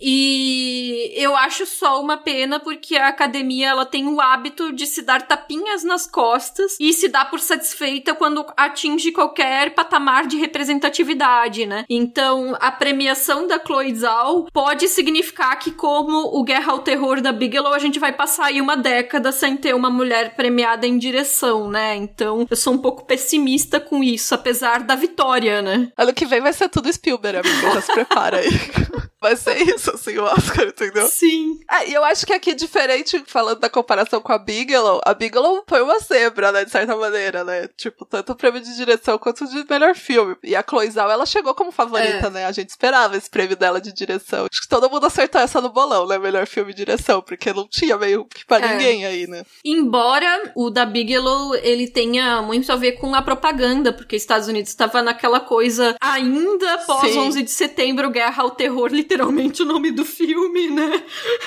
E eu acho só uma pena porque a academia, ela tem o hábito de se dar tapinhas nas costas e se dá por satisfeita quando atinge qualquer patamar de representatividade, né? Então, a premiação da Chloe Zhao pode significar que, como o Guerra ao Terror da Bigelow, a gente vai passar aí uma década sem ter uma mulher premiada em direção, né? Então, eu sou um pouco pessimista com isso, apesar da vitória, né? Ano que vem vai ser tudo Spielberg, amiga, já se prepara aí. Vai ser isso, assim, o Oscar, entendeu? Sim. É, e eu acho que aqui, diferente, falando da comparação com a Bigelow, a Bigelow foi uma zebra, né, de certa maneira, né? Tipo, tanto o prêmio de direção quanto de melhor filme. E a Chloe Zhao, ela chegou como favorita, é. né? A gente esperava esse prêmio dela de direção. Acho que todo mundo acertou essa no bolão, né? Melhor filme e direção, porque não tinha meio que pra é. ninguém aí, né? Embora o da Bigelow, ele tenha muito a ver com a propaganda, porque os Estados Unidos estava naquela coisa ainda após Sim. onze de setembro, Guerra ao Terror, literalmente o nome do filme, né?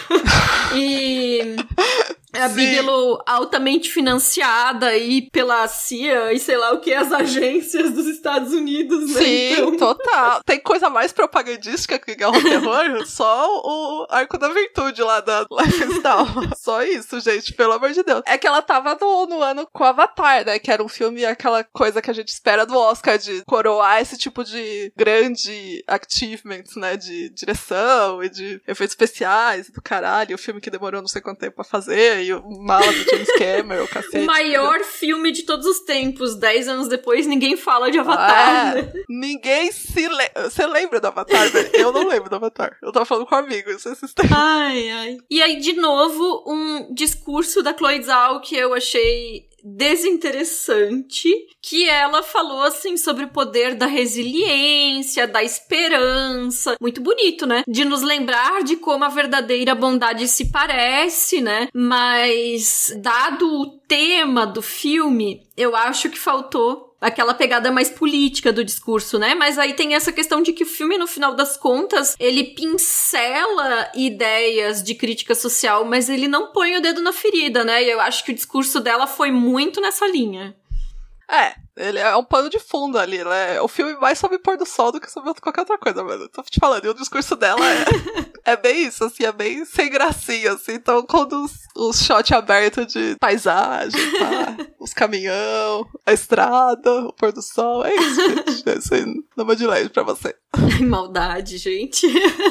E... a Sim. Bigelow altamente financiada aí pela C I A e sei lá o que, as agências dos Estados Unidos, né? Sim, então... total. Tem coisa mais propagandística que Guerra ao Terror? Só o Arco da Virtude lá da Lifestyle. Só isso, gente, pelo amor de Deus. É que ela tava no, no ano com Avatar, né? Que era um filme, aquela coisa que a gente espera do Oscar, de coroar esse tipo de grande achievement, né? De direção e de efeitos especiais do caralho. O filme que demorou não sei quanto tempo pra fazer. E o mala do James Cameron, o cacete. O maior filme de todos os tempos. Dez anos depois, ninguém fala de Avatar, é, né? Ninguém se lembra. Você lembra do Avatar, velho? Eu não lembro do Avatar. Eu tava falando com amigos esses tempos. Ai, ai. E aí, de novo, um discurso da Chloe Zhao que eu achei desinteressante, que ela falou, assim, sobre o poder da resiliência, da esperança. Muito bonito, né? De nos lembrar de como a verdadeira bondade se parece, né? Mas, dado o tema do filme, eu acho que faltou aquela pegada mais política do discurso, né? Mas aí tem essa questão de que o filme, no final das contas, ele pincela ideias de crítica social, mas ele não põe o dedo na ferida, né? E eu acho que o discurso dela foi muito nessa linha. É, Ele é um pano de fundo ali, né? O filme mais sobre pôr do sol do que sobre qualquer outra coisa, mano. Tô te falando, e o discurso dela é, é bem isso, assim, é bem sem gracinha, assim. Então, quando os, os shots abertos de paisagem, tá? Os caminhão, a estrada, o pôr do sol, é isso, gente. É isso aí, numa de leve pra você. Maldade, gente.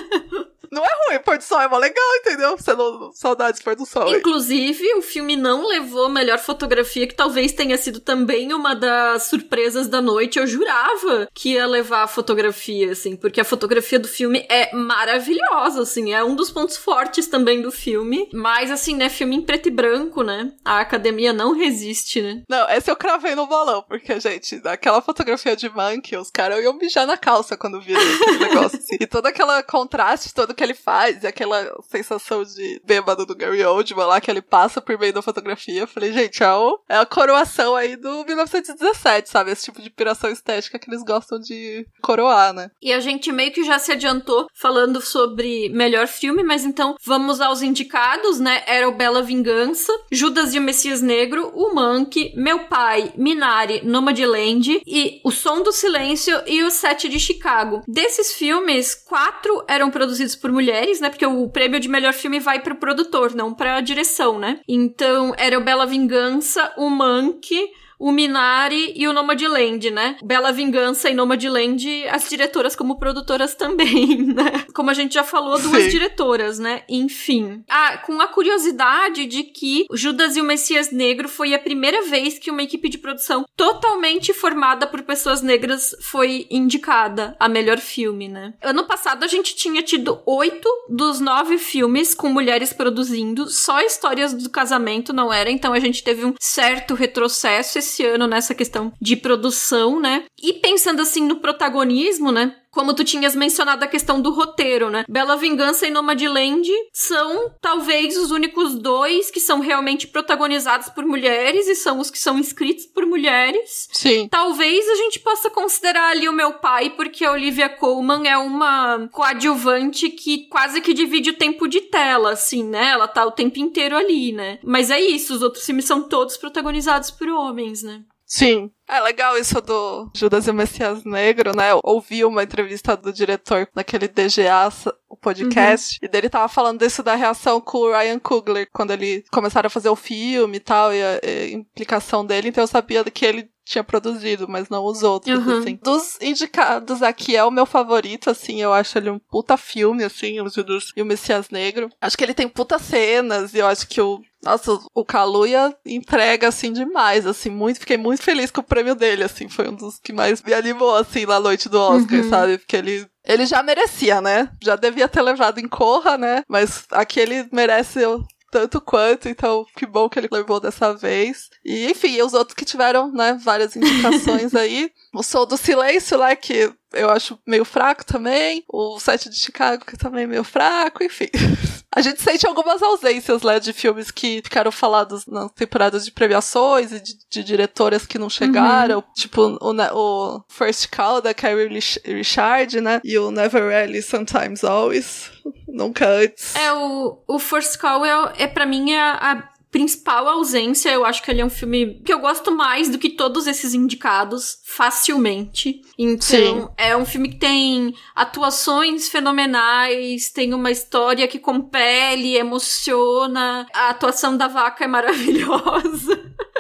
Não é ruim, pôr do sol é mó legal, entendeu? Você não... Saudades pôr do sol. Inclusive, o filme não levou melhor fotografia, que talvez tenha sido também uma das surpresas da noite. Eu jurava que ia levar a fotografia, assim, porque a fotografia do filme é maravilhosa, assim, é um dos pontos fortes também do filme. Mas, assim, né, filme em preto e branco, né? A academia não resiste, né? Não, essa eu cravei no balão, porque, gente, naquela fotografia de Monkey, os caras iam mijar na calça quando viram esse negócio, assim. E todo aquele contraste, todo que ele faz, e aquela sensação de bêbado do Gary Oldman lá, que ele passa por meio da fotografia. Eu falei, gente, é, o, é a coroação aí do mil novecentos e dezessete, sabe? Esse tipo de piração estética que eles gostam de coroar, né? E a gente meio que já se adiantou falando sobre melhor filme, mas então vamos aos indicados, né? Era o Bela Vingança, Judas e o Messias Negro, o Monkey, Meu Pai, Minari, Nomadland e O Som do Silêncio e O Sete de Chicago. Desses filmes, quatro eram produzidos por mulheres, né? Porque o prêmio de melhor filme vai pro produtor, não pra direção, né? Então, era o Bela Vingança, o Monkey, o Minari e o Nomadland, né? Bela Vingança e Nomadland, as diretoras como produtoras também, né? Como a gente já falou, duas Sim. diretoras, né? Enfim. Ah, com a curiosidade de que Judas e o Messias Negro foi a primeira vez que uma equipe de produção totalmente formada por pessoas negras foi indicada a melhor filme, né? Ano passado a gente tinha tido oito dos nove filmes com mulheres produzindo, só Histórias do Casamento não era, então a gente teve um certo retrocesso esse ano nessa questão de produção, né? E pensando assim no protagonismo, né? Como tu tinhas mencionado a questão do roteiro, né? Bela Vingança e Nomadland são talvez os únicos dois que são realmente protagonizados por mulheres e são os que são escritos por mulheres. Sim. Talvez a gente possa considerar ali o Meu Pai, porque a Olivia Colman é uma coadjuvante que quase que divide o tempo de tela, assim, né? Ela tá o tempo inteiro ali, né? Mas é isso, os outros filmes são todos protagonizados por homens, né? Sim. É legal isso do Judas e o Messias Negro, né? Eu ouvi uma entrevista do diretor naquele D G A, o podcast, uhum. e dele tava falando disso da reação com o Ryan Coogler, quando ele começaram a fazer o filme e tal, e a, e a implicação dele, então eu sabia que ele tinha produzido, mas não os outros, uhum. assim. Dos indicados aqui é o meu favorito, assim, eu acho ele um puta filme, assim, o Judas e o Messias Negro. Acho que ele tem puta cenas, e eu acho que o Nossa, o Kaluuya entrega, assim, demais, assim, muito, fiquei muito feliz com o prêmio dele, assim, foi um dos que mais me animou, assim, na noite do Oscar, uhum. sabe, porque ele, ele já merecia, né, já devia ter levado em Corra, né, mas aqui ele merece tanto quanto, então que bom que ele levou dessa vez. E, enfim, os outros que tiveram, né, várias indicações aí, o Som do Silêncio, né, que eu acho meio fraco também, o Sete de Chicago, que também é meio fraco, enfim. A gente sente algumas ausências, né, de filmes que ficaram falados nas temporadas de premiações e de, de diretoras que não chegaram, uhum. tipo o, o First Call da Carrie Richard, né, e o Never Really, Sometimes Always, nunca antes. É, o, o First Call é, é pra mim a, a principal ausência. Eu acho que ele é um filme que eu gosto mais do que todos esses indicados, facilmente. Então, Sim. é um filme que tem atuações fenomenais, tem uma história que compele, emociona. A atuação da vaca é maravilhosa.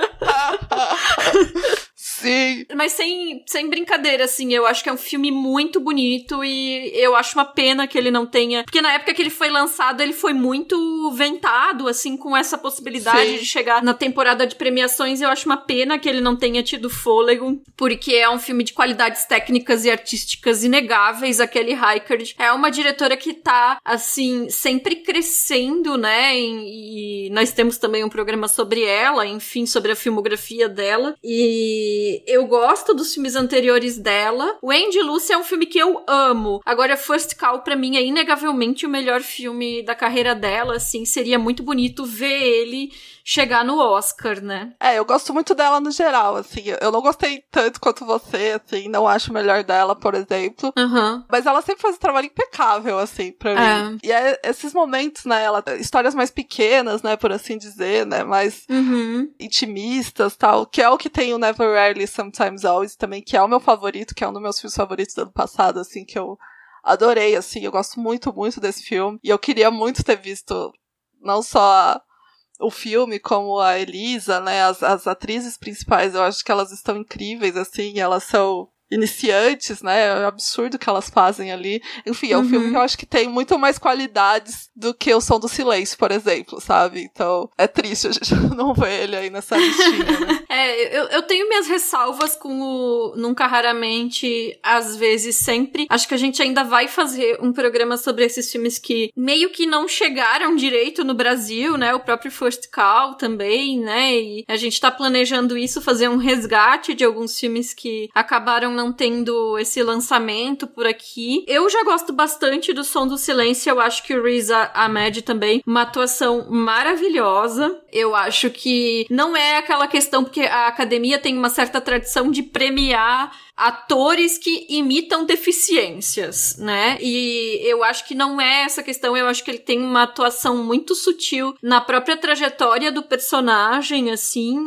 Sim. Mas sem, sem brincadeira, assim, eu acho que é um filme muito bonito e eu acho uma pena que ele não tenha... Porque na época que ele foi lançado, ele foi muito ventado, assim, com essa possibilidade Sim. de chegar na temporada de premiações. Eu acho uma pena que ele não tenha tido fôlego, porque é um filme de qualidades técnicas e artísticas inegáveis. A Kelly Reichardt é uma diretora que tá, assim, sempre crescendo, né? E, e nós temos também um programa sobre ela, enfim, sobre a filmografia dela. E eu gosto dos filmes anteriores dela. O Andy Lucy é um filme que eu amo. Agora, First Call, pra mim, é inegavelmente o melhor filme da carreira dela, assim. Seria muito bonito ver ele chegar no Oscar, né? É, eu gosto muito dela no geral, assim. Eu não gostei tanto quanto você, assim. Não acho o melhor dela, por exemplo. Uhum. Mas ela sempre faz um trabalho impecável, assim, pra é. mim. E é esses momentos, né? Ela, histórias mais pequenas, né? Por assim dizer, né? Mais uhum. intimistas, tal. Que é o que tem o Never Rarely Always, Sometimes Always também, que é o meu favorito, que é um dos meus filmes favoritos do ano passado, assim, que eu adorei, assim, eu gosto muito, muito desse filme. E eu queria muito ter visto não só a, o filme, como a Elisa, né, as, as atrizes principais, eu acho que elas estão incríveis, assim, elas são iniciantes, né, é um absurdo que elas fazem ali. Enfim, é um uhum. filme que eu acho que tem muito mais qualidades do que O Som do Silêncio, por exemplo, sabe? Então, é triste a gente não ver ele aí nessa listinha, né? É, eu, eu tenho minhas ressalvas com o Nunca, Raramente, às vezes, sempre. Acho que a gente ainda vai fazer um programa sobre esses filmes que meio que não chegaram direito no Brasil, né? O próprio First Call também, né? E a gente tá planejando isso, fazer um resgate de alguns filmes que acabaram não tendo esse lançamento por aqui. Eu já gosto bastante do Som do Silêncio, eu acho que o Riz Ahmed também, uma atuação maravilhosa. Eu acho que não é aquela questão, porque a academia tem uma certa tradição de premiar atores que imitam deficiências, né? E eu acho que não é essa questão, eu acho que ele tem uma atuação muito sutil na própria trajetória do personagem, assim.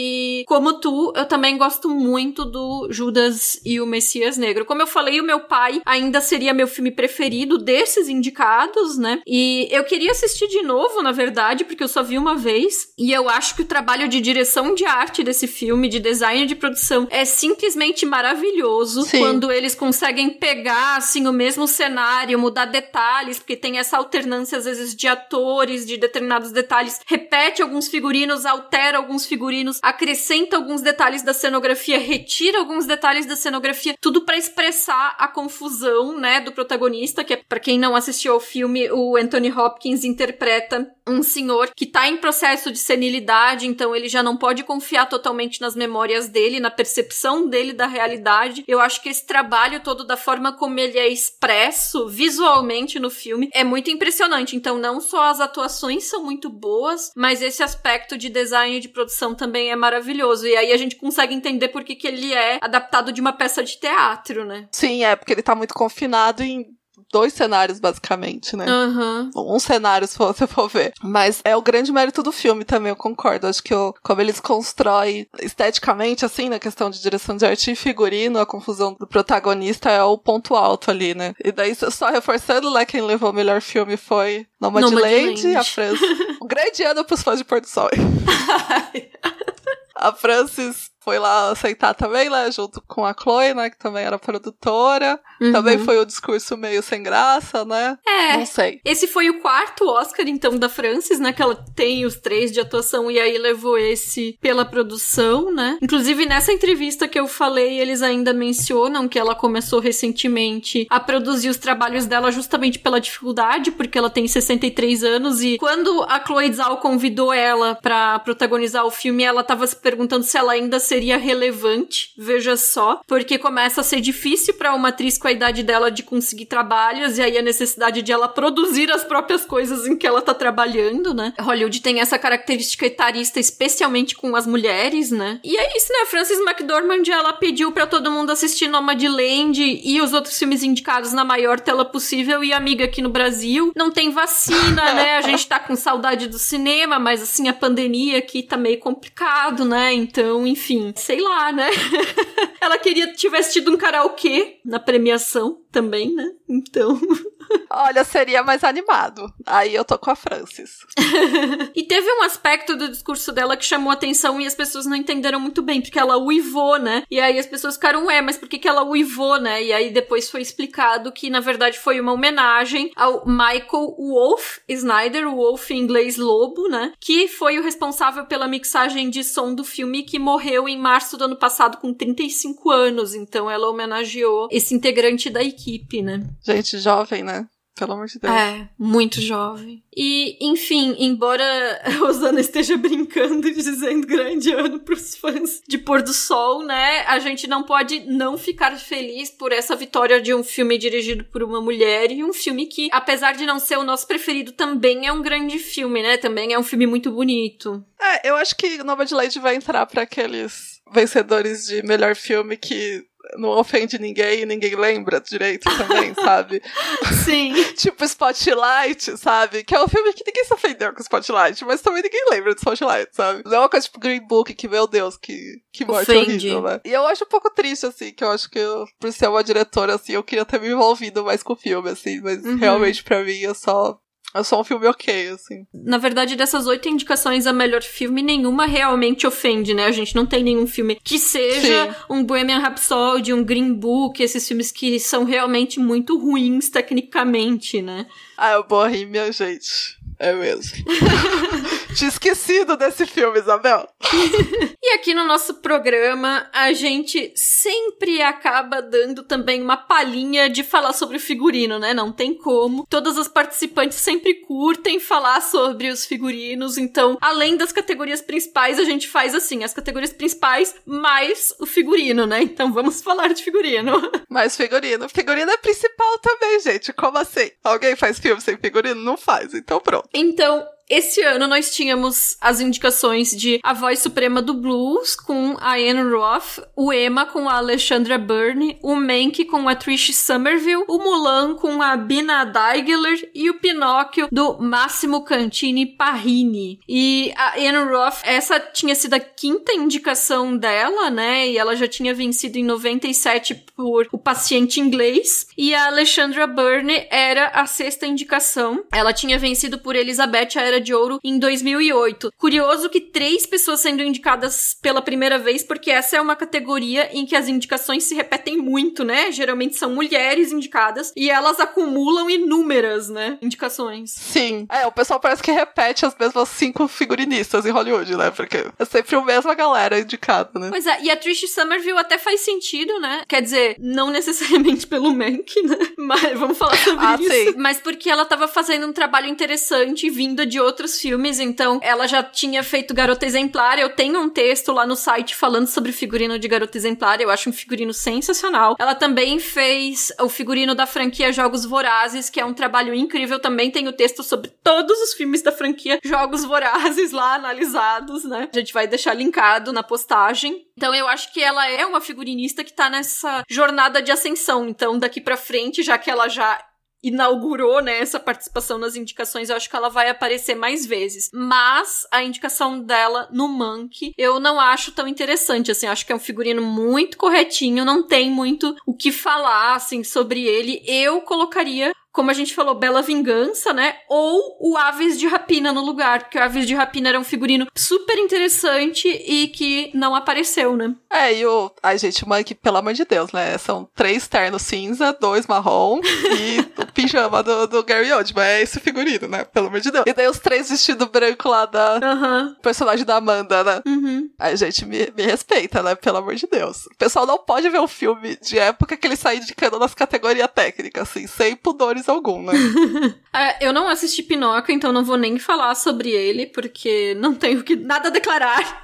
E como tu, eu também gosto muito do Judas e o Messias Negro. Como eu falei, o Meu Pai ainda seria meu filme preferido desses indicados, né? E eu queria assistir de novo, na verdade, porque eu só vi uma vez. E eu acho que o trabalho de direção de arte desse filme, de design de produção, é simplesmente maravilhoso. Sim. Quando eles conseguem pegar, assim, o mesmo cenário, mudar detalhes, porque tem essa alternância, às vezes, de atores, de determinados detalhes. Repete alguns figurinos, altera alguns figurinos, acrescenta alguns detalhes da cenografia, retira alguns detalhes da cenografia, tudo pra expressar a confusão, né, do protagonista, que é, pra quem não assistiu ao filme, o Anthony Hopkins interpreta um senhor que tá em processo de senilidade, então ele já não pode confiar totalmente nas memórias dele, na percepção dele da realidade. Eu acho que esse trabalho todo, da forma como ele é expresso visualmente no filme, é muito impressionante. Então não só as atuações são muito boas, mas esse aspecto de design de produção também é maravilhoso. E aí a gente consegue entender por que que ele é adaptado de uma peça de teatro, né? Sim, é, porque ele tá muito confinado em dois cenários, basicamente, né? Uhum. Um cenário, se você for ver. Mas é o grande mérito do filme também, eu concordo. Acho que eu, como eles constroem esteticamente, assim, na questão de direção de arte e figurino, a confusão do protagonista é o ponto alto ali, né? E daí, só reforçando lá, quem levou o melhor filme foi Nomadland, a França. Um grande ano pros fãs de Pôr do Sol. A Frances foi lá aceitar também, né, junto com a Chloe, né, que também era produtora. Uhum. Também foi o discurso meio sem graça, né? É. Não sei. Esse foi o quarto Oscar, então, da Frances, né, que ela tem os três de atuação e aí levou esse pela produção, né? Inclusive, nessa entrevista que eu falei, eles ainda mencionam que ela começou recentemente a produzir os trabalhos dela justamente pela dificuldade, porque ela tem sessenta e três anos e quando a Chloe Zhao convidou ela pra protagonizar o filme, ela tava se perguntando se ela ainda seria relevante, veja só, porque começa a ser difícil pra uma atriz com a idade dela de conseguir trabalhos, e aí a necessidade de ela produzir as próprias coisas em que ela tá trabalhando, né? Hollywood tem essa característica etarista, especialmente com as mulheres, né? E é isso, né? A Frances McDormand, ela pediu pra todo mundo assistir Nomadland e os outros filmes indicados na maior tela possível, e amiga, aqui no Brasil não tem vacina, né? A gente tá com saudade do cinema, mas assim, a pandemia aqui tá meio complicado, né? Então, enfim, sei lá, né? Ela queria que tivesse tido um karaokê na premiação também, né? Então... Olha, seria mais animado. Aí eu tô com a Frances. E teve um aspecto do discurso dela que chamou atenção e as pessoas não entenderam muito bem, porque ela uivou, né? E aí as pessoas ficaram, ué, mas por que que ela uivou, né? E aí depois foi explicado que, na verdade, foi uma homenagem ao Michael Wolf Snyder, o Wolf em inglês lobo, né? Que foi o responsável pela mixagem de som do filme, que morreu em março do ano passado com trinta e cinco anos. Então ela homenageou esse integrante da equipe, né? Gente jovem, né? Pelo amor de Deus. É, muito jovem. E, enfim, embora a Rosana esteja brincando e dizendo grande ano pros fãs de Pôr do Sol, né? A gente não pode não ficar feliz por essa vitória de um filme dirigido por uma mulher e um filme que, apesar de não ser o nosso preferido, também é um grande filme, né? Também é um filme muito bonito. É, eu acho que Nomadland vai entrar pra aqueles vencedores de melhor filme que não ofende ninguém e ninguém lembra direito também, sabe? Sim. Tipo Spotlight, sabe? Que é um filme que ninguém se ofendeu com Spotlight, mas também ninguém lembra de Spotlight, sabe? Não é uma coisa tipo Green Book, que, meu Deus, que, que morte Ofende. horrível, né? E eu acho um pouco triste, assim, que eu acho que eu, por ser uma diretora, assim, eu queria ter me envolvido mais com o filme, assim, mas Uhum. realmente pra mim é só... É só um filme ok, assim. Na verdade, dessas oito indicações a melhor filme, nenhuma realmente ofende, né? A gente não tem nenhum filme que seja Sim. um Bohemian Rhapsody, um Green Book, esses filmes que são realmente muito ruins tecnicamente, né? Ah, eu morri, minha gente. É mesmo. Tinha esquecido desse filme, Isabel. E aqui no nosso programa, a gente sempre acaba dando também uma palhinha de falar sobre o figurino, né? Não tem como. Todas as participantes sempre curtem falar sobre os figurinos, então, além das categorias principais, a gente faz assim, as categorias principais mais o figurino, né? Então vamos falar de figurino. Mas figurino. Figurino é principal também, gente. Como assim? Alguém faz filme sem figurino? Não faz. Então pronto. Então, esse ano nós tínhamos as indicações de A Voz Suprema do Blues, com a Anne Roth, o Emma com a Alexandra Byrne, o Mank com a Trish Somerville, o Mulan com a Bina Daigler e o Pinóquio do Massimo Cantini Parrini. E a Anne Roth, essa tinha sido a quinta indicação dela, né? E ela já tinha vencido em noventa e sete por O Paciente Inglês. E a Alexandra Byrne era a sexta indicação. Ela tinha vencido por Elizabeth, a Era de Ouro, em dois mil e oito. Curioso que três pessoas sendo indicadas pela primeira vez, porque essa é uma categoria em que as indicações se repetem muito, né? Geralmente são mulheres indicadas e elas acumulam inúmeras, né? Indicações. Sim. É, o pessoal parece que repete as mesmas cinco figurinistas em Hollywood, né? Porque é sempre a mesma galera indicada, né? Pois é, e a Trish Somerville até faz sentido, né? Quer dizer, não necessariamente pelo Mank, né? Mas vamos falar sobre ah, isso. Sim. Mas porque ela tava fazendo um trabalho interessante, vinda de outros filmes, então ela já tinha feito Garota Exemplar. Eu tenho um texto lá no site falando sobre o figurino de Garota Exemplar, eu acho um figurino sensacional. Ela também fez o figurino da franquia Jogos Vorazes, que é um trabalho incrível, também tem o texto sobre todos os filmes da franquia Jogos Vorazes lá analisados, né? A gente vai deixar linkado na postagem. Então eu acho que ela é uma figurinista que tá nessa jornada de ascensão, então daqui pra frente, já que ela já inaugurou, né, essa participação nas indicações, eu acho que ela vai aparecer mais vezes. Mas a indicação dela no Mank, eu não acho tão interessante, assim, acho que é um figurino muito corretinho, não tem muito o que falar, assim, sobre ele. Eu colocaria, como a gente falou, Bela Vingança, né? Ou o Aves de Rapina no lugar, porque o Aves de Rapina era um figurino super interessante e que não apareceu, né? É, e o... Ai, gente, o Mank, pelo amor de Deus, né? São três ternos cinza, dois marrom e o pijama do, do Gary Oldman. É esse figurino, né? Pelo amor de Deus. E daí os três vestidos branco lá da... Uhum. personagem da Amanda, né? Uhum. Ai, gente, me, me respeita, né? Pelo amor de Deus. O pessoal não pode ver um filme de época que ele sai indicando nas categorias técnicas, assim, sem pudores algum, né? é, eu não assisti Pinóquio, então não vou nem falar sobre ele, porque não tenho que nada a declarar.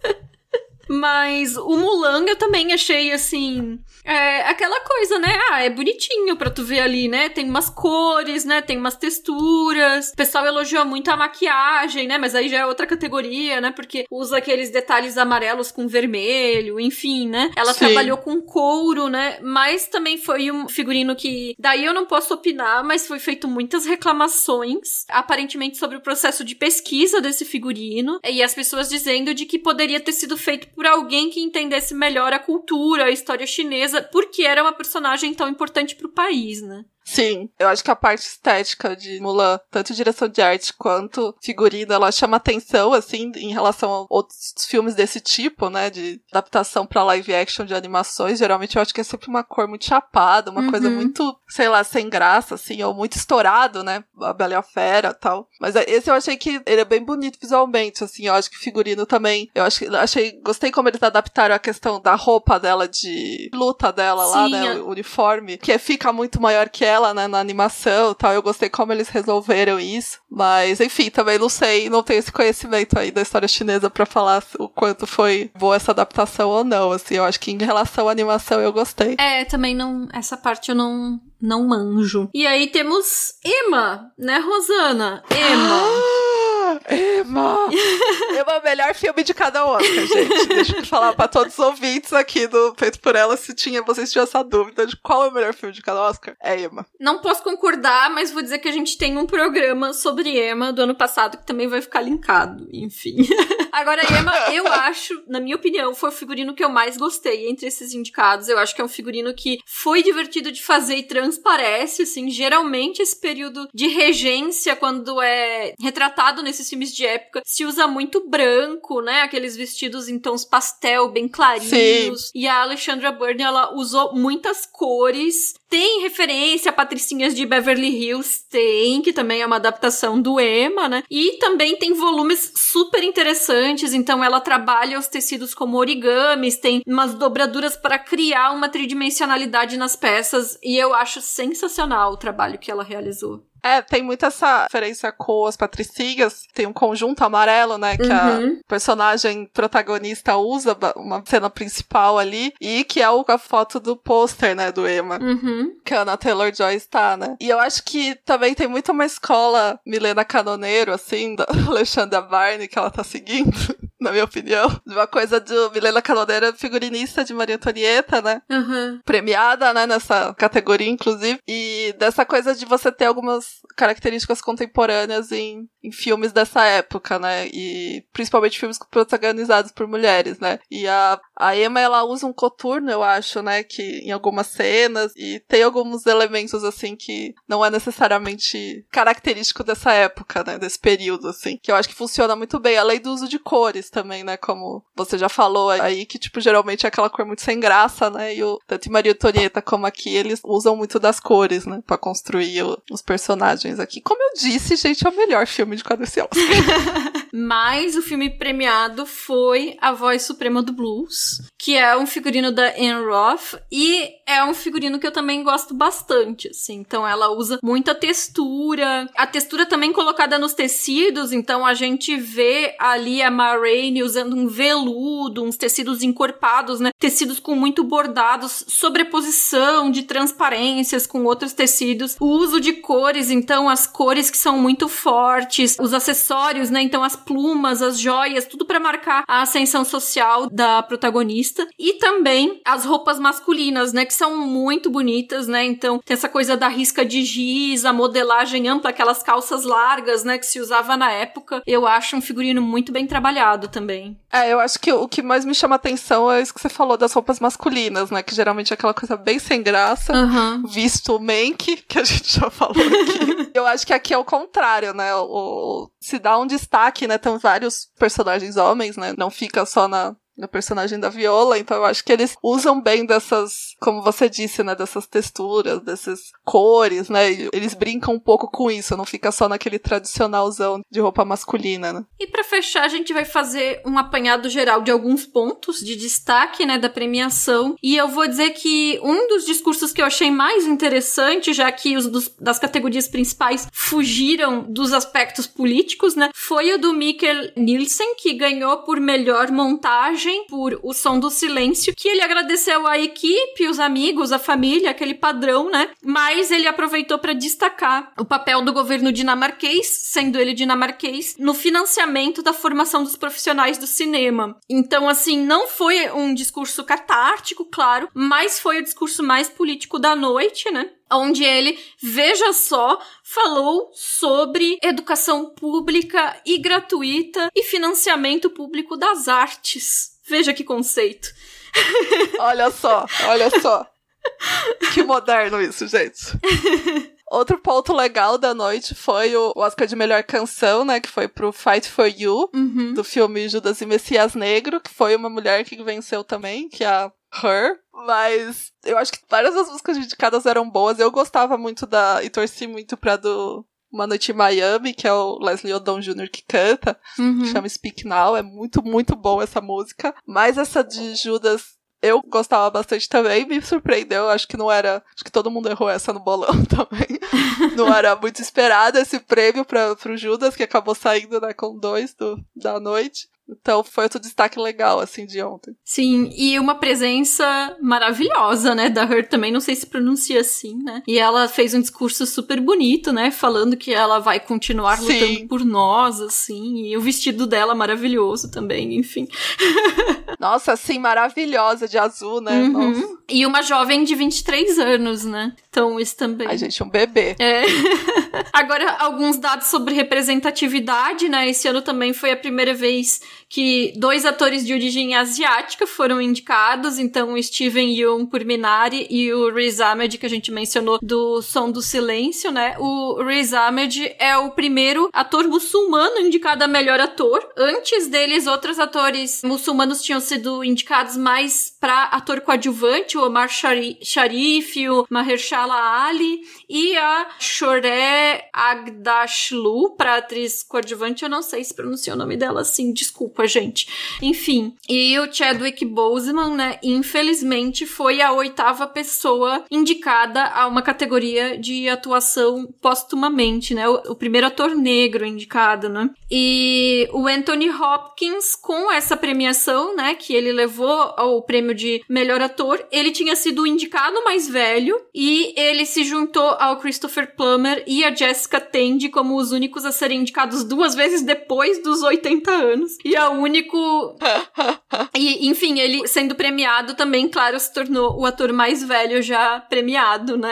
Mas o Mulan eu também achei, assim... É aquela coisa, né? Ah, é bonitinho pra tu ver ali, né? Tem umas cores, né? Tem umas texturas. O pessoal elogiou muito a maquiagem, né? Mas aí já é outra categoria, né? Porque usa aqueles detalhes amarelos com vermelho, enfim, né? Ela Sim. trabalhou com couro, né? Mas também foi um figurino que... Daí eu não posso opinar, mas foi feito muitas reclamações, aparentemente sobre o processo de pesquisa desse figurino. E as pessoas dizendo de que poderia ter sido feito por alguém que entendesse melhor a cultura, a história chinesa, porque era uma personagem tão importante pro país, né? Sim, eu acho que a parte estética de Mulan, tanto direção de arte quanto figurino, ela chama atenção, assim, em relação a outros filmes desse tipo, né, de adaptação pra live action de animações. Geralmente eu acho que é sempre uma cor muito chapada, uma uhum. coisa muito, sei lá, sem graça, assim, ou muito estourado, né, a Bela e a Fera e tal. Mas esse eu achei que ele é bem bonito visualmente, assim, eu acho que figurino também, eu acho que, achei, gostei como eles adaptaram a questão da roupa dela, de luta dela Sim, lá, né, o uniforme, que fica muito maior que ela, né, na animação e tal, eu gostei como eles resolveram isso, mas enfim, também não sei, não tenho esse conhecimento aí da história chinesa pra falar o quanto foi boa essa adaptação ou não, assim, eu acho que em relação à animação eu gostei. É, também não, essa parte eu não, não manjo. E aí temos Emma, né, Rosana? Emma. Emma! Emma é o melhor filme de cada Oscar, gente? Deixa eu falar pra todos os ouvintes aqui do Feito por Ela, se tinha, vocês tinham essa dúvida de qual é o melhor filme de cada Oscar. É Emma. Não posso concordar, mas vou dizer que a gente tem um programa sobre Emma do ano passado que também vai ficar linkado, enfim. Agora, Emma, eu acho, na minha opinião, foi o figurino que eu mais gostei entre esses indicados. Eu acho que é um figurino que foi divertido de fazer e transparece, assim, geralmente esse período de regência, quando é retratado nesses filmes de época, se usa muito branco, né, aqueles vestidos em tons pastel, bem clarinhos. Sim. E a Alexandra Byrne, ela usou muitas cores. Tem referência a Patricinhas de Beverly Hills, tem, que também é uma adaptação do Emma, né? E também tem volumes super interessantes, então ela trabalha os tecidos como origamis, tem umas dobraduras para criar uma tridimensionalidade nas peças, e eu acho sensacional o trabalho que ela realizou. É, tem muito essa referência com as patricinhas. Tem um conjunto amarelo, né, que uhum. a personagem protagonista usa, uma cena principal ali, e que é a foto do pôster, né, do Emma, uhum. que a Anna Taylor-Joy está, né. E eu acho que também tem muito uma escola Milena Canoneiro, assim, da Alexandra Byrne, que ela tá seguindo, na minha opinião. De uma coisa de Milena Canoneiro, figurinista de Maria Antonieta, né, uhum. premiada, né, nessa categoria, inclusive, e dessa coisa de você ter algumas características contemporâneas em, em filmes dessa época, né, e principalmente filmes protagonizados por mulheres, né, e a, a Emma, ela usa um coturno, eu acho, né, que em algumas cenas, e tem alguns elementos, assim, que não é necessariamente característico dessa época, né, desse período, assim, que eu acho que funciona muito bem, além do uso de cores também, né, como você já falou aí, que, tipo, geralmente é aquela cor muito sem graça, né, e o, tanto em Maria Antonieta como aqui, eles usam muito das cores, né, pra construir o, os personagens aqui. Como eu disse, gente, é o melhor filme de cada esse Oscar. Mas o filme premiado foi A Voz Suprema do Blues, que é um figurino da Anne Roth, e é um figurino que eu também gosto bastante, assim. Então ela usa muita textura, a textura também colocada nos tecidos, então a gente vê ali a Ma Rainey usando um veludo, uns tecidos encorpados, né? Tecidos com muito bordados, sobreposição de transparências com outros tecidos, o uso de cores, então as cores que são muito fortes, os acessórios, né? Então as plumas, as joias, tudo pra marcar a ascensão social da protagonista. E também as roupas masculinas, né? Que são muito bonitas, né? Então tem essa coisa da risca de giz, a modelagem ampla, aquelas calças largas, né? Que se usava na época. Eu acho um figurino muito bem trabalhado também. É, eu acho que o que mais me chama atenção é isso que você falou das roupas masculinas, né? Que geralmente é aquela coisa bem sem graça, uhum. visto o Mank, que a gente já falou aqui. Eu acho que aqui é o contrário, né? O, o, se dá um destaque, né? Tem vários personagens homens, né? Não fica só na... na personagem da Viola, então eu acho que eles usam bem dessas, como você disse, né, dessas texturas, dessas cores, né, e eles brincam um pouco com isso, não fica só naquele tradicionalzão de roupa masculina, né. E pra fechar, a gente vai fazer um apanhado geral de alguns pontos de destaque, né, da premiação, e eu vou dizer que um dos discursos que eu achei mais interessante, já que os dos, das categorias principais fugiram dos aspectos políticos, né, foi o do Mikkel Nielsen, que ganhou por melhor montagem por O Som do Silêncio, que ele agradeceu a equipe, os amigos, a família, aquele padrão, né? Mas ele aproveitou para destacar o papel do governo dinamarquês, sendo ele dinamarquês, no financiamento da formação dos profissionais do cinema. Então, assim, não foi um discurso catártico, claro, mas foi o discurso mais político da noite, né? Onde ele, veja só, falou sobre educação pública e gratuita e financiamento público das artes. Veja que conceito. Olha só, olha só. Que moderno isso, gente. Outro ponto legal da noite foi o Oscar de melhor canção, né, que foi pro Fight for You, uhum. do filme Judas e Messias Negro, que foi uma mulher que venceu também, que é a Her. Mas eu acho que várias das músicas indicadas eram boas. Eu gostava muito da... e torci muito pra do Uma Noite em Miami, que é o Leslie Odom Júnior que canta, uhum. que chama Speak Now. É muito, muito boa essa música. Mas essa de Judas eu gostava bastante também, me surpreendeu. Acho que não era... Acho que todo mundo errou essa no bolão também. Não era muito esperado esse prêmio pra, pro Judas, que acabou saindo, né, com dois do, da noite. Então foi outro destaque legal, assim, de ontem. Sim, e uma presença maravilhosa, né, da Her também, não sei se pronuncia assim, né? E ela fez um discurso super bonito, né, falando que ela vai continuar Sim. lutando por nós, assim, e o vestido dela maravilhoso também, enfim. Nossa, assim, maravilhosa, de azul, né? Uhum. Nossa. E uma jovem de vinte e três anos, né? Então, isso também. Ai, gente, um bebê. É. Agora, alguns dados sobre representatividade, né? Esse ano também foi a primeira vez que dois atores de origem asiática foram indicados, então o Steven Yeun por Minari e o Riz Ahmed, que a gente mencionou do Som do Silêncio, né? O Riz Ahmed é o primeiro ator muçulmano indicado a melhor ator. Antes deles, outros atores muçulmanos tinham sido indicados mais para ator coadjuvante, o Omar Shari- Sharif, o Mahershala Ali e a Shoreh Aghdashloo para atriz coadjuvante. Eu não sei se pronuncia o nome dela assim, desculpa, gente. Enfim, e o Chadwick Boseman, né, infelizmente foi a oitava pessoa indicada a uma categoria de atuação póstumamente, né, o, o primeiro ator negro indicado, né. E o Anthony Hopkins, com essa premiação, né, que ele levou ao prêmio de melhor ator, ele tinha sido o indicado mais velho e ele se juntou ao Christopher Plummer e a Jessica Tandy como os únicos a serem indicados duas vezes depois dos oitenta anos. E a único... e, enfim, ele sendo premiado também, claro, se tornou o ator mais velho já premiado, né?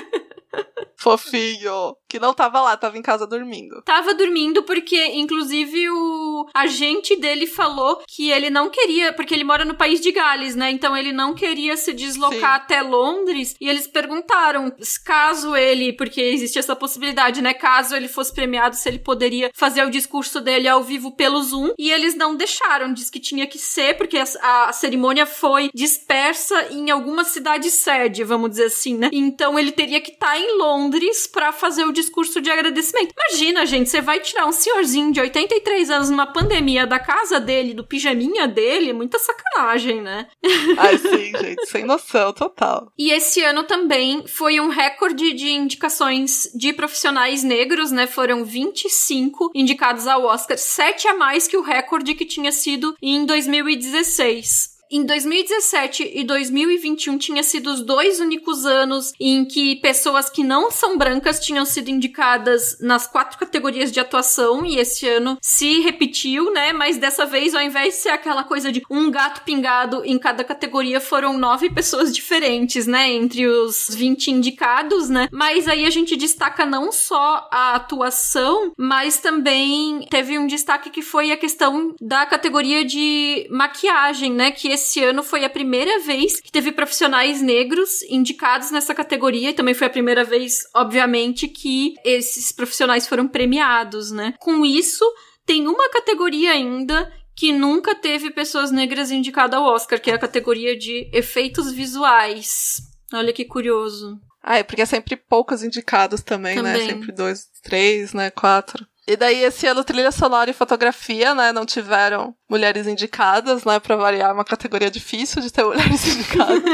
Fofinho. Que não tava lá, tava em casa dormindo. Tava dormindo porque, inclusive, o agente dele falou que ele não queria, porque ele mora no país de Gales, né? Então ele não queria se deslocar Sim. até Londres. E eles perguntaram, caso ele, porque existe essa possibilidade, né? Caso ele fosse premiado, se ele poderia fazer o discurso dele ao vivo pelo Zoom. E eles não deixaram, diz que tinha que ser, porque a, a cerimônia foi dispersa em alguma cidade sede, vamos dizer assim, né? Então ele teria que estar em Londres pra fazer o discurso de agradecimento. Imagina, gente, você vai tirar um senhorzinho de oitenta e três anos numa pandemia da casa dele, do pijaminha dele, muita sacanagem, né? Ai, sim, gente, sem noção, total. E esse ano também foi um recorde de indicações de profissionais negros, né? Foram vinte e cinco indicados ao Oscar, sete a mais que o recorde que tinha sido em dois mil e dezesseis. Em dois mil e dezessete e dois mil e vinte e um tinha sido os dois únicos anos em que pessoas que não são brancas tinham sido indicadas nas quatro categorias de atuação, e esse ano se repetiu, né? Mas dessa vez, ao invés de ser aquela coisa de um gato pingado em cada categoria, foram nove pessoas diferentes, né? Entre os vinte indicados, né? Mas aí a gente destaca não só a atuação, mas também teve um destaque que foi a questão da categoria de maquiagem, né? Que esse Esse ano foi a primeira vez que teve profissionais negros indicados nessa categoria, e também foi a primeira vez, obviamente, que esses profissionais foram premiados, né? Com isso, tem uma categoria ainda que nunca teve pessoas negras indicadas ao Oscar, que é a categoria de efeitos visuais. Olha que curioso. Ah, é porque é sempre poucos indicados também, também. né? Sempre dois, três, né? Quatro. E daí, esse ano, trilha sonora e fotografia, né, não tiveram mulheres indicadas, né, pra variar, uma categoria difícil de ter mulheres indicadas.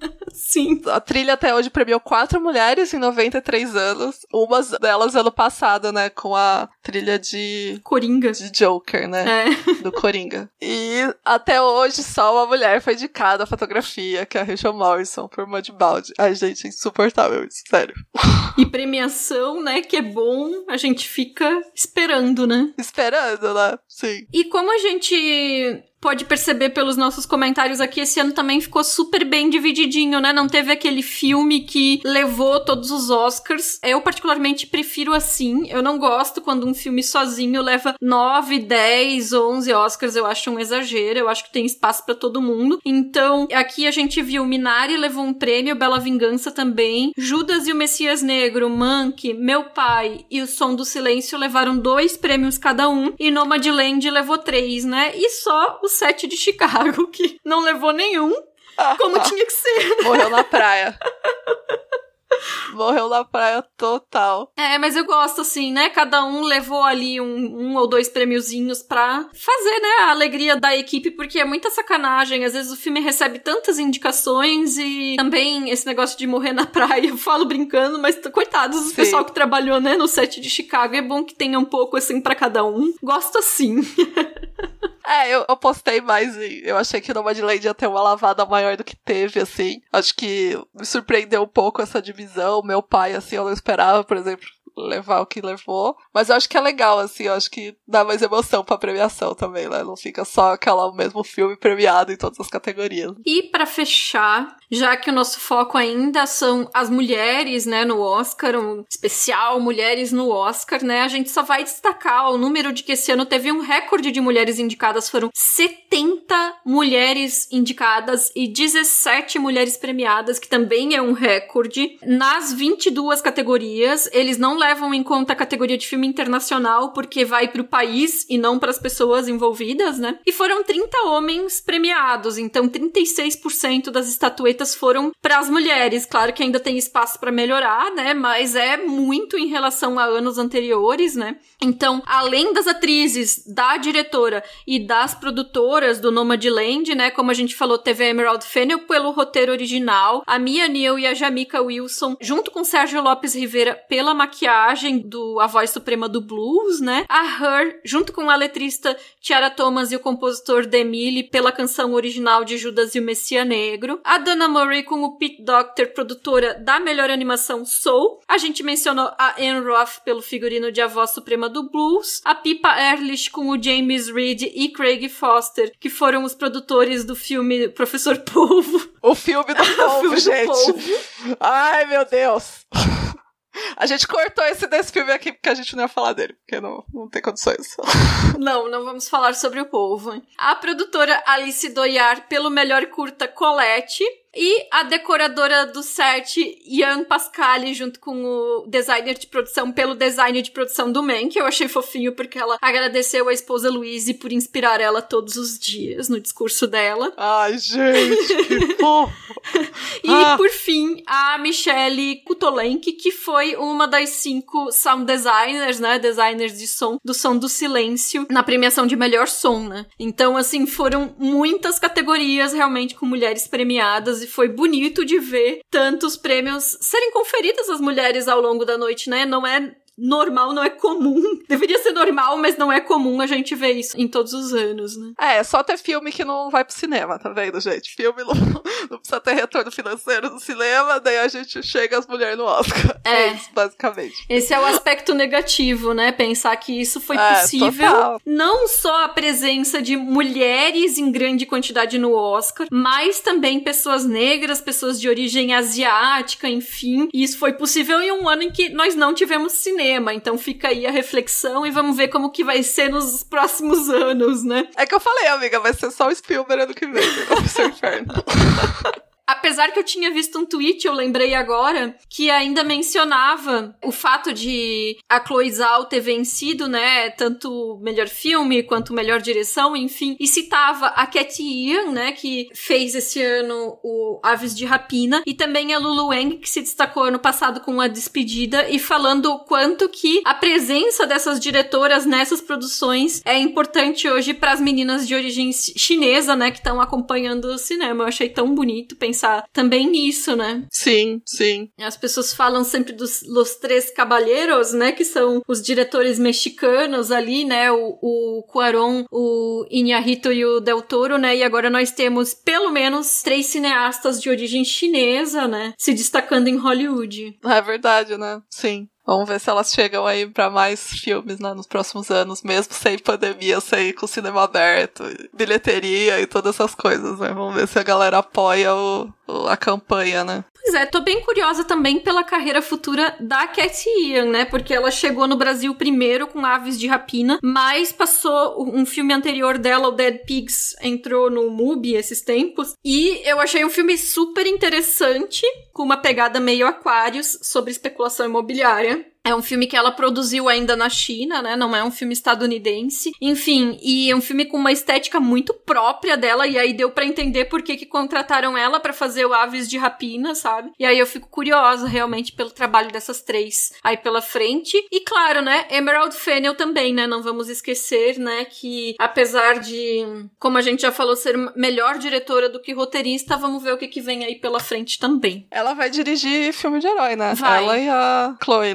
Sim. A trilha até hoje premiou quatro mulheres em noventa e três anos, uma delas ano passado, né, com a trilha de... Coringa. De Joker, né, é. do Coringa. E até hoje só uma mulher foi indicada a fotografia, que é a Rachel Morrison, por Mudbound. Ai, gente, é insuportável isso, sério. E premiação, né, que é bom, a gente fica esperando, né? Esperando, né? Sim. E como a gente pode perceber pelos nossos comentários aqui, esse ano também ficou super bem divididinho, né? Não teve aquele filme que levou todos os Oscars. Eu particularmente prefiro assim. Eu não gosto quando um filme sozinho leva nove, dez, onze Oscars. Eu acho um exagero. Eu acho que tem espaço pra todo mundo. Então, aqui a gente viu Minari levou um prêmio, Bela Vingança também. Judas e o Messias Negro, Mank, Meu Pai e O Som do Silêncio levaram dois prêmios cada um. E Nomadland levou três, né? E só o Sete de Chicago, que não levou nenhum, como tinha que ser, né? Morreu na praia. Morreu na praia total. É, mas eu gosto assim, né? Cada um levou ali um, um ou dois prêmiozinhos pra fazer, né, a alegria da equipe, porque é muita sacanagem. Às vezes o filme recebe tantas indicações e também esse negócio de morrer na praia, eu falo brincando, mas coitados do pessoal que trabalhou, né, no set de Chicago. É bom que tenha um pouco assim pra cada um. Gosto assim. É, eu, eu postei mais e eu achei que Nomadland ia ter uma lavada maior do que teve, assim. Acho que me surpreendeu um pouco essa divisão. Meu pai, assim, eu não esperava, por exemplo, levar o que levou. Mas eu acho que é legal, assim, eu acho que dá mais emoção pra premiação também, né? Não fica só aquela mesmo filme premiado em todas as categorias. E pra fechar, já que o nosso foco ainda são as mulheres, né, no Oscar, um especial Mulheres no Oscar, né, a gente só vai destacar o número de que esse ano teve um recorde de mulheres indicadas, foram setenta mulheres indicadas e dezessete mulheres premiadas, que também é um recorde. Nas vinte e duas categorias, eles não levam em conta a categoria de filme internacional, porque vai pro país e não pras pessoas envolvidas, né, e foram trinta homens premiados, então trinta e seis por cento das estatuetas foram para as mulheres. Claro que ainda tem espaço para melhorar, né? Mas é muito em relação a anos anteriores, né? Então, além das atrizes, da diretora e das produtoras do Nomadland, né? Como a gente falou, teve a Emerald Fennell pelo roteiro original, a Mia Neal e a Jamaica Wilson, junto com Sérgio Lopes Rivera pela maquiagem do A Voz Suprema do Blues, né? A Her, junto com a letrista Tiara Thomas e o compositor Demi pela canção original de Judas e o Messias Negro. A Dana Murray com o Pete Docter, produtora da melhor animação Soul. A gente mencionou a Anne Roth pelo figurino de A Voz Suprema do Blues. A Pippa Ehrlich com o James Reed e Craig Foster, que foram os produtores do filme Professor Polvo. O filme do Polvo, filme gente. Do Polvo. Ai, meu Deus. A gente cortou esse desse filme aqui porque a gente não ia falar dele, porque não, não tem condições. Não, não vamos falar sobre o Polvo. Hein? A produtora Alice Doyar pelo melhor curta Colette. E a decoradora do set, Ian Pascali, junto com o designer de produção, pelo design de produção do Man, que eu achei fofinho porque ela agradeceu a esposa Louise por inspirar ela todos os dias no discurso dela. Ai, gente, que fofo! E, ah. por fim, a Michelle Kutolenk, que foi uma das cinco sound designers, né, designers de som, do Som do Silêncio, na premiação de melhor som, né? Então, assim, foram muitas categorias realmente com mulheres premiadas e foi bonito de ver tantos prêmios serem conferidos às mulheres ao longo da noite, né? Não é normal, não é comum. Deveria ser normal, mas não é comum a gente ver isso em todos os anos, né? É, só ter filme que não vai pro cinema, tá vendo, gente? Filme não, não precisa ter retorno financeiro no cinema, daí a gente chega às mulheres no Oscar. É. É isso, basicamente. Esse é o aspecto negativo, né? Pensar que isso foi é, possível. Total. Não só a presença de mulheres em grande quantidade no Oscar, mas também pessoas negras, pessoas de origem asiática, enfim. E isso foi possível em um ano em que nós não tivemos cinema. Então fica aí a reflexão e vamos ver como que vai ser nos próximos anos, né? É que eu falei, amiga, vai ser só o Spielberg ano que vem, vai ser o inferno. Apesar que eu tinha visto um tweet, eu lembrei agora, que ainda mencionava o fato de a Chloe Zhao ter vencido, né, tanto melhor filme quanto melhor direção, enfim, e citava a Cathy Yan, né, que fez esse ano o Aves de Rapina, e também a Lulu Wang, que se destacou ano passado com A Despedida, e falando o quanto que a presença dessas diretoras nessas produções é importante hoje para as meninas de origem chinesa, né, que estão acompanhando o cinema. Eu achei tão bonito pensar também nisso, né? Sim, sim. As pessoas falam sempre dos Los Tres Caballeros, né? Que são os diretores mexicanos ali, né? O, o Cuarón, o Iñárritu e o Del Toro, né? E agora nós temos pelo menos três cineastas de origem chinesa, né? Se destacando em Hollywood. É verdade, né? Sim. Vamos ver se elas chegam aí pra mais filmes, né, nos próximos anos, mesmo sem pandemia, sem com cinema aberto, bilheteria e todas essas coisas, né? Vamos ver se a galera apoia o, o, a campanha, né? Pois é, tô bem curiosa também pela carreira futura da Cathy Yan, né? Porque ela chegou no Brasil primeiro com Aves de Rapina, mas passou um filme anterior dela, o Dead Pigs, entrou no MUBI esses tempos, e eu achei um filme super interessante, com uma pegada meio Aquários, sobre especulação imobiliária. É um filme que ela produziu ainda na China, né? Não é um filme estadunidense. Enfim, e é um filme com uma estética muito própria dela, e aí deu pra entender por que que contrataram ela pra fazer o Aves de Rapina, sabe? E aí eu fico curiosa, realmente, pelo trabalho dessas três aí pela frente. E claro, né? Emerald Fennell também, né? Não vamos esquecer, né? Que apesar de, como a gente já falou, ser melhor diretora do que roteirista, vamos ver o que que vem aí pela frente também. Ela vai dirigir filme de herói, né? Vai. Ela e a Chloe, né? A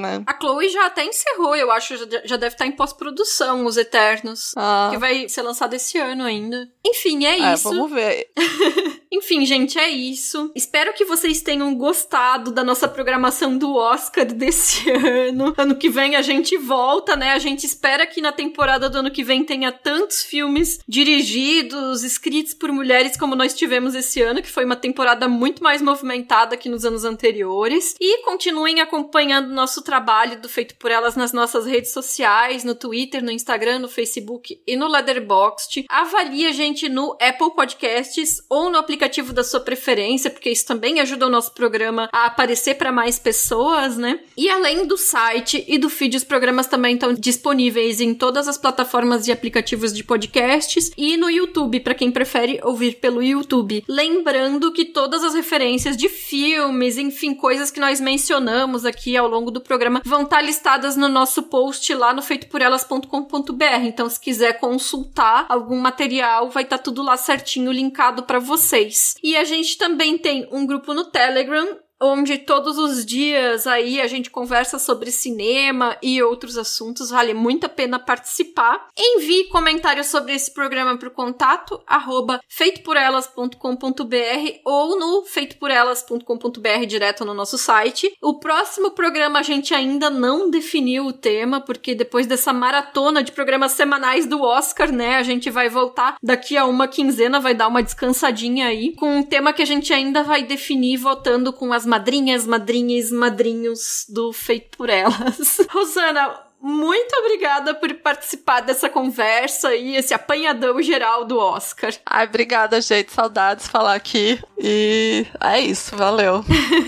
Chloe já até encerrou, eu acho, já, já deve estar em pós-produção, Os Eternos, ah. que vai ser lançado esse ano ainda. Enfim, é, é isso. Vamos ver. Enfim, gente, é isso. Espero que vocês tenham gostado da nossa programação do Oscar desse ano. Ano que vem a gente volta, né? A gente espera que na temporada do ano que vem tenha tantos filmes dirigidos, escritos por mulheres como nós tivemos esse ano, que foi uma temporada muito mais movimentada que nos anos anteriores. E continuem acompanhando nosso trabalho do Feito por Elas nas nossas redes sociais, no Twitter, no Instagram, no Facebook e no Letterboxd. Avalie a gente no Apple Podcasts ou no aplicativo da sua preferência, porque isso também ajuda o nosso programa a aparecer para mais pessoas, né? E além do site e do feed, os programas também estão disponíveis em todas as plataformas e aplicativos de podcasts e no YouTube, para quem prefere ouvir pelo YouTube. Lembrando que todas as referências de filmes, enfim, coisas que nós mencionamos aqui ao longo do programa vão estar listadas no nosso post lá no feito por elas ponto com ponto b r. Então, se quiser consultar algum material, vai estar tudo lá certinho, linkado para vocês. E a gente também tem um grupo no Telegram, onde todos os dias aí a gente conversa sobre cinema e outros assuntos, vale muito a pena participar. Envie comentários sobre esse programa para o contato arroba feito por elas ponto com ponto b r ou no feito por elas ponto com ponto b r direto no nosso site. O próximo programa a gente ainda não definiu o tema, porque depois dessa maratona de programas semanais do Oscar, né, a gente vai voltar daqui a uma quinzena, vai dar uma descansadinha aí, com um tema que a gente ainda vai definir votando com as madrinhas, madrinhas, madrinhos do Feito por Elas. Rosana, muito obrigada por participar dessa conversa e esse apanhadão geral do Oscar. Ai, obrigada, gente. Saudades falar aqui. E é isso, valeu.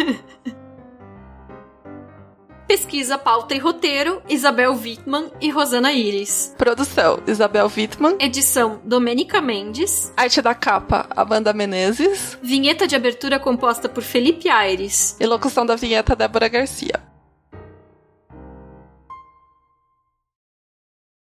Pesquisa, pauta e roteiro, Isabel Wittmann e Rosana Iris. Produção, Isabel Wittmann. Edição, Domênica Mendes. Arte da capa, Amanda Menezes. Vinheta de abertura composta por Felipe Aires. E locução da vinheta, Débora Garcia.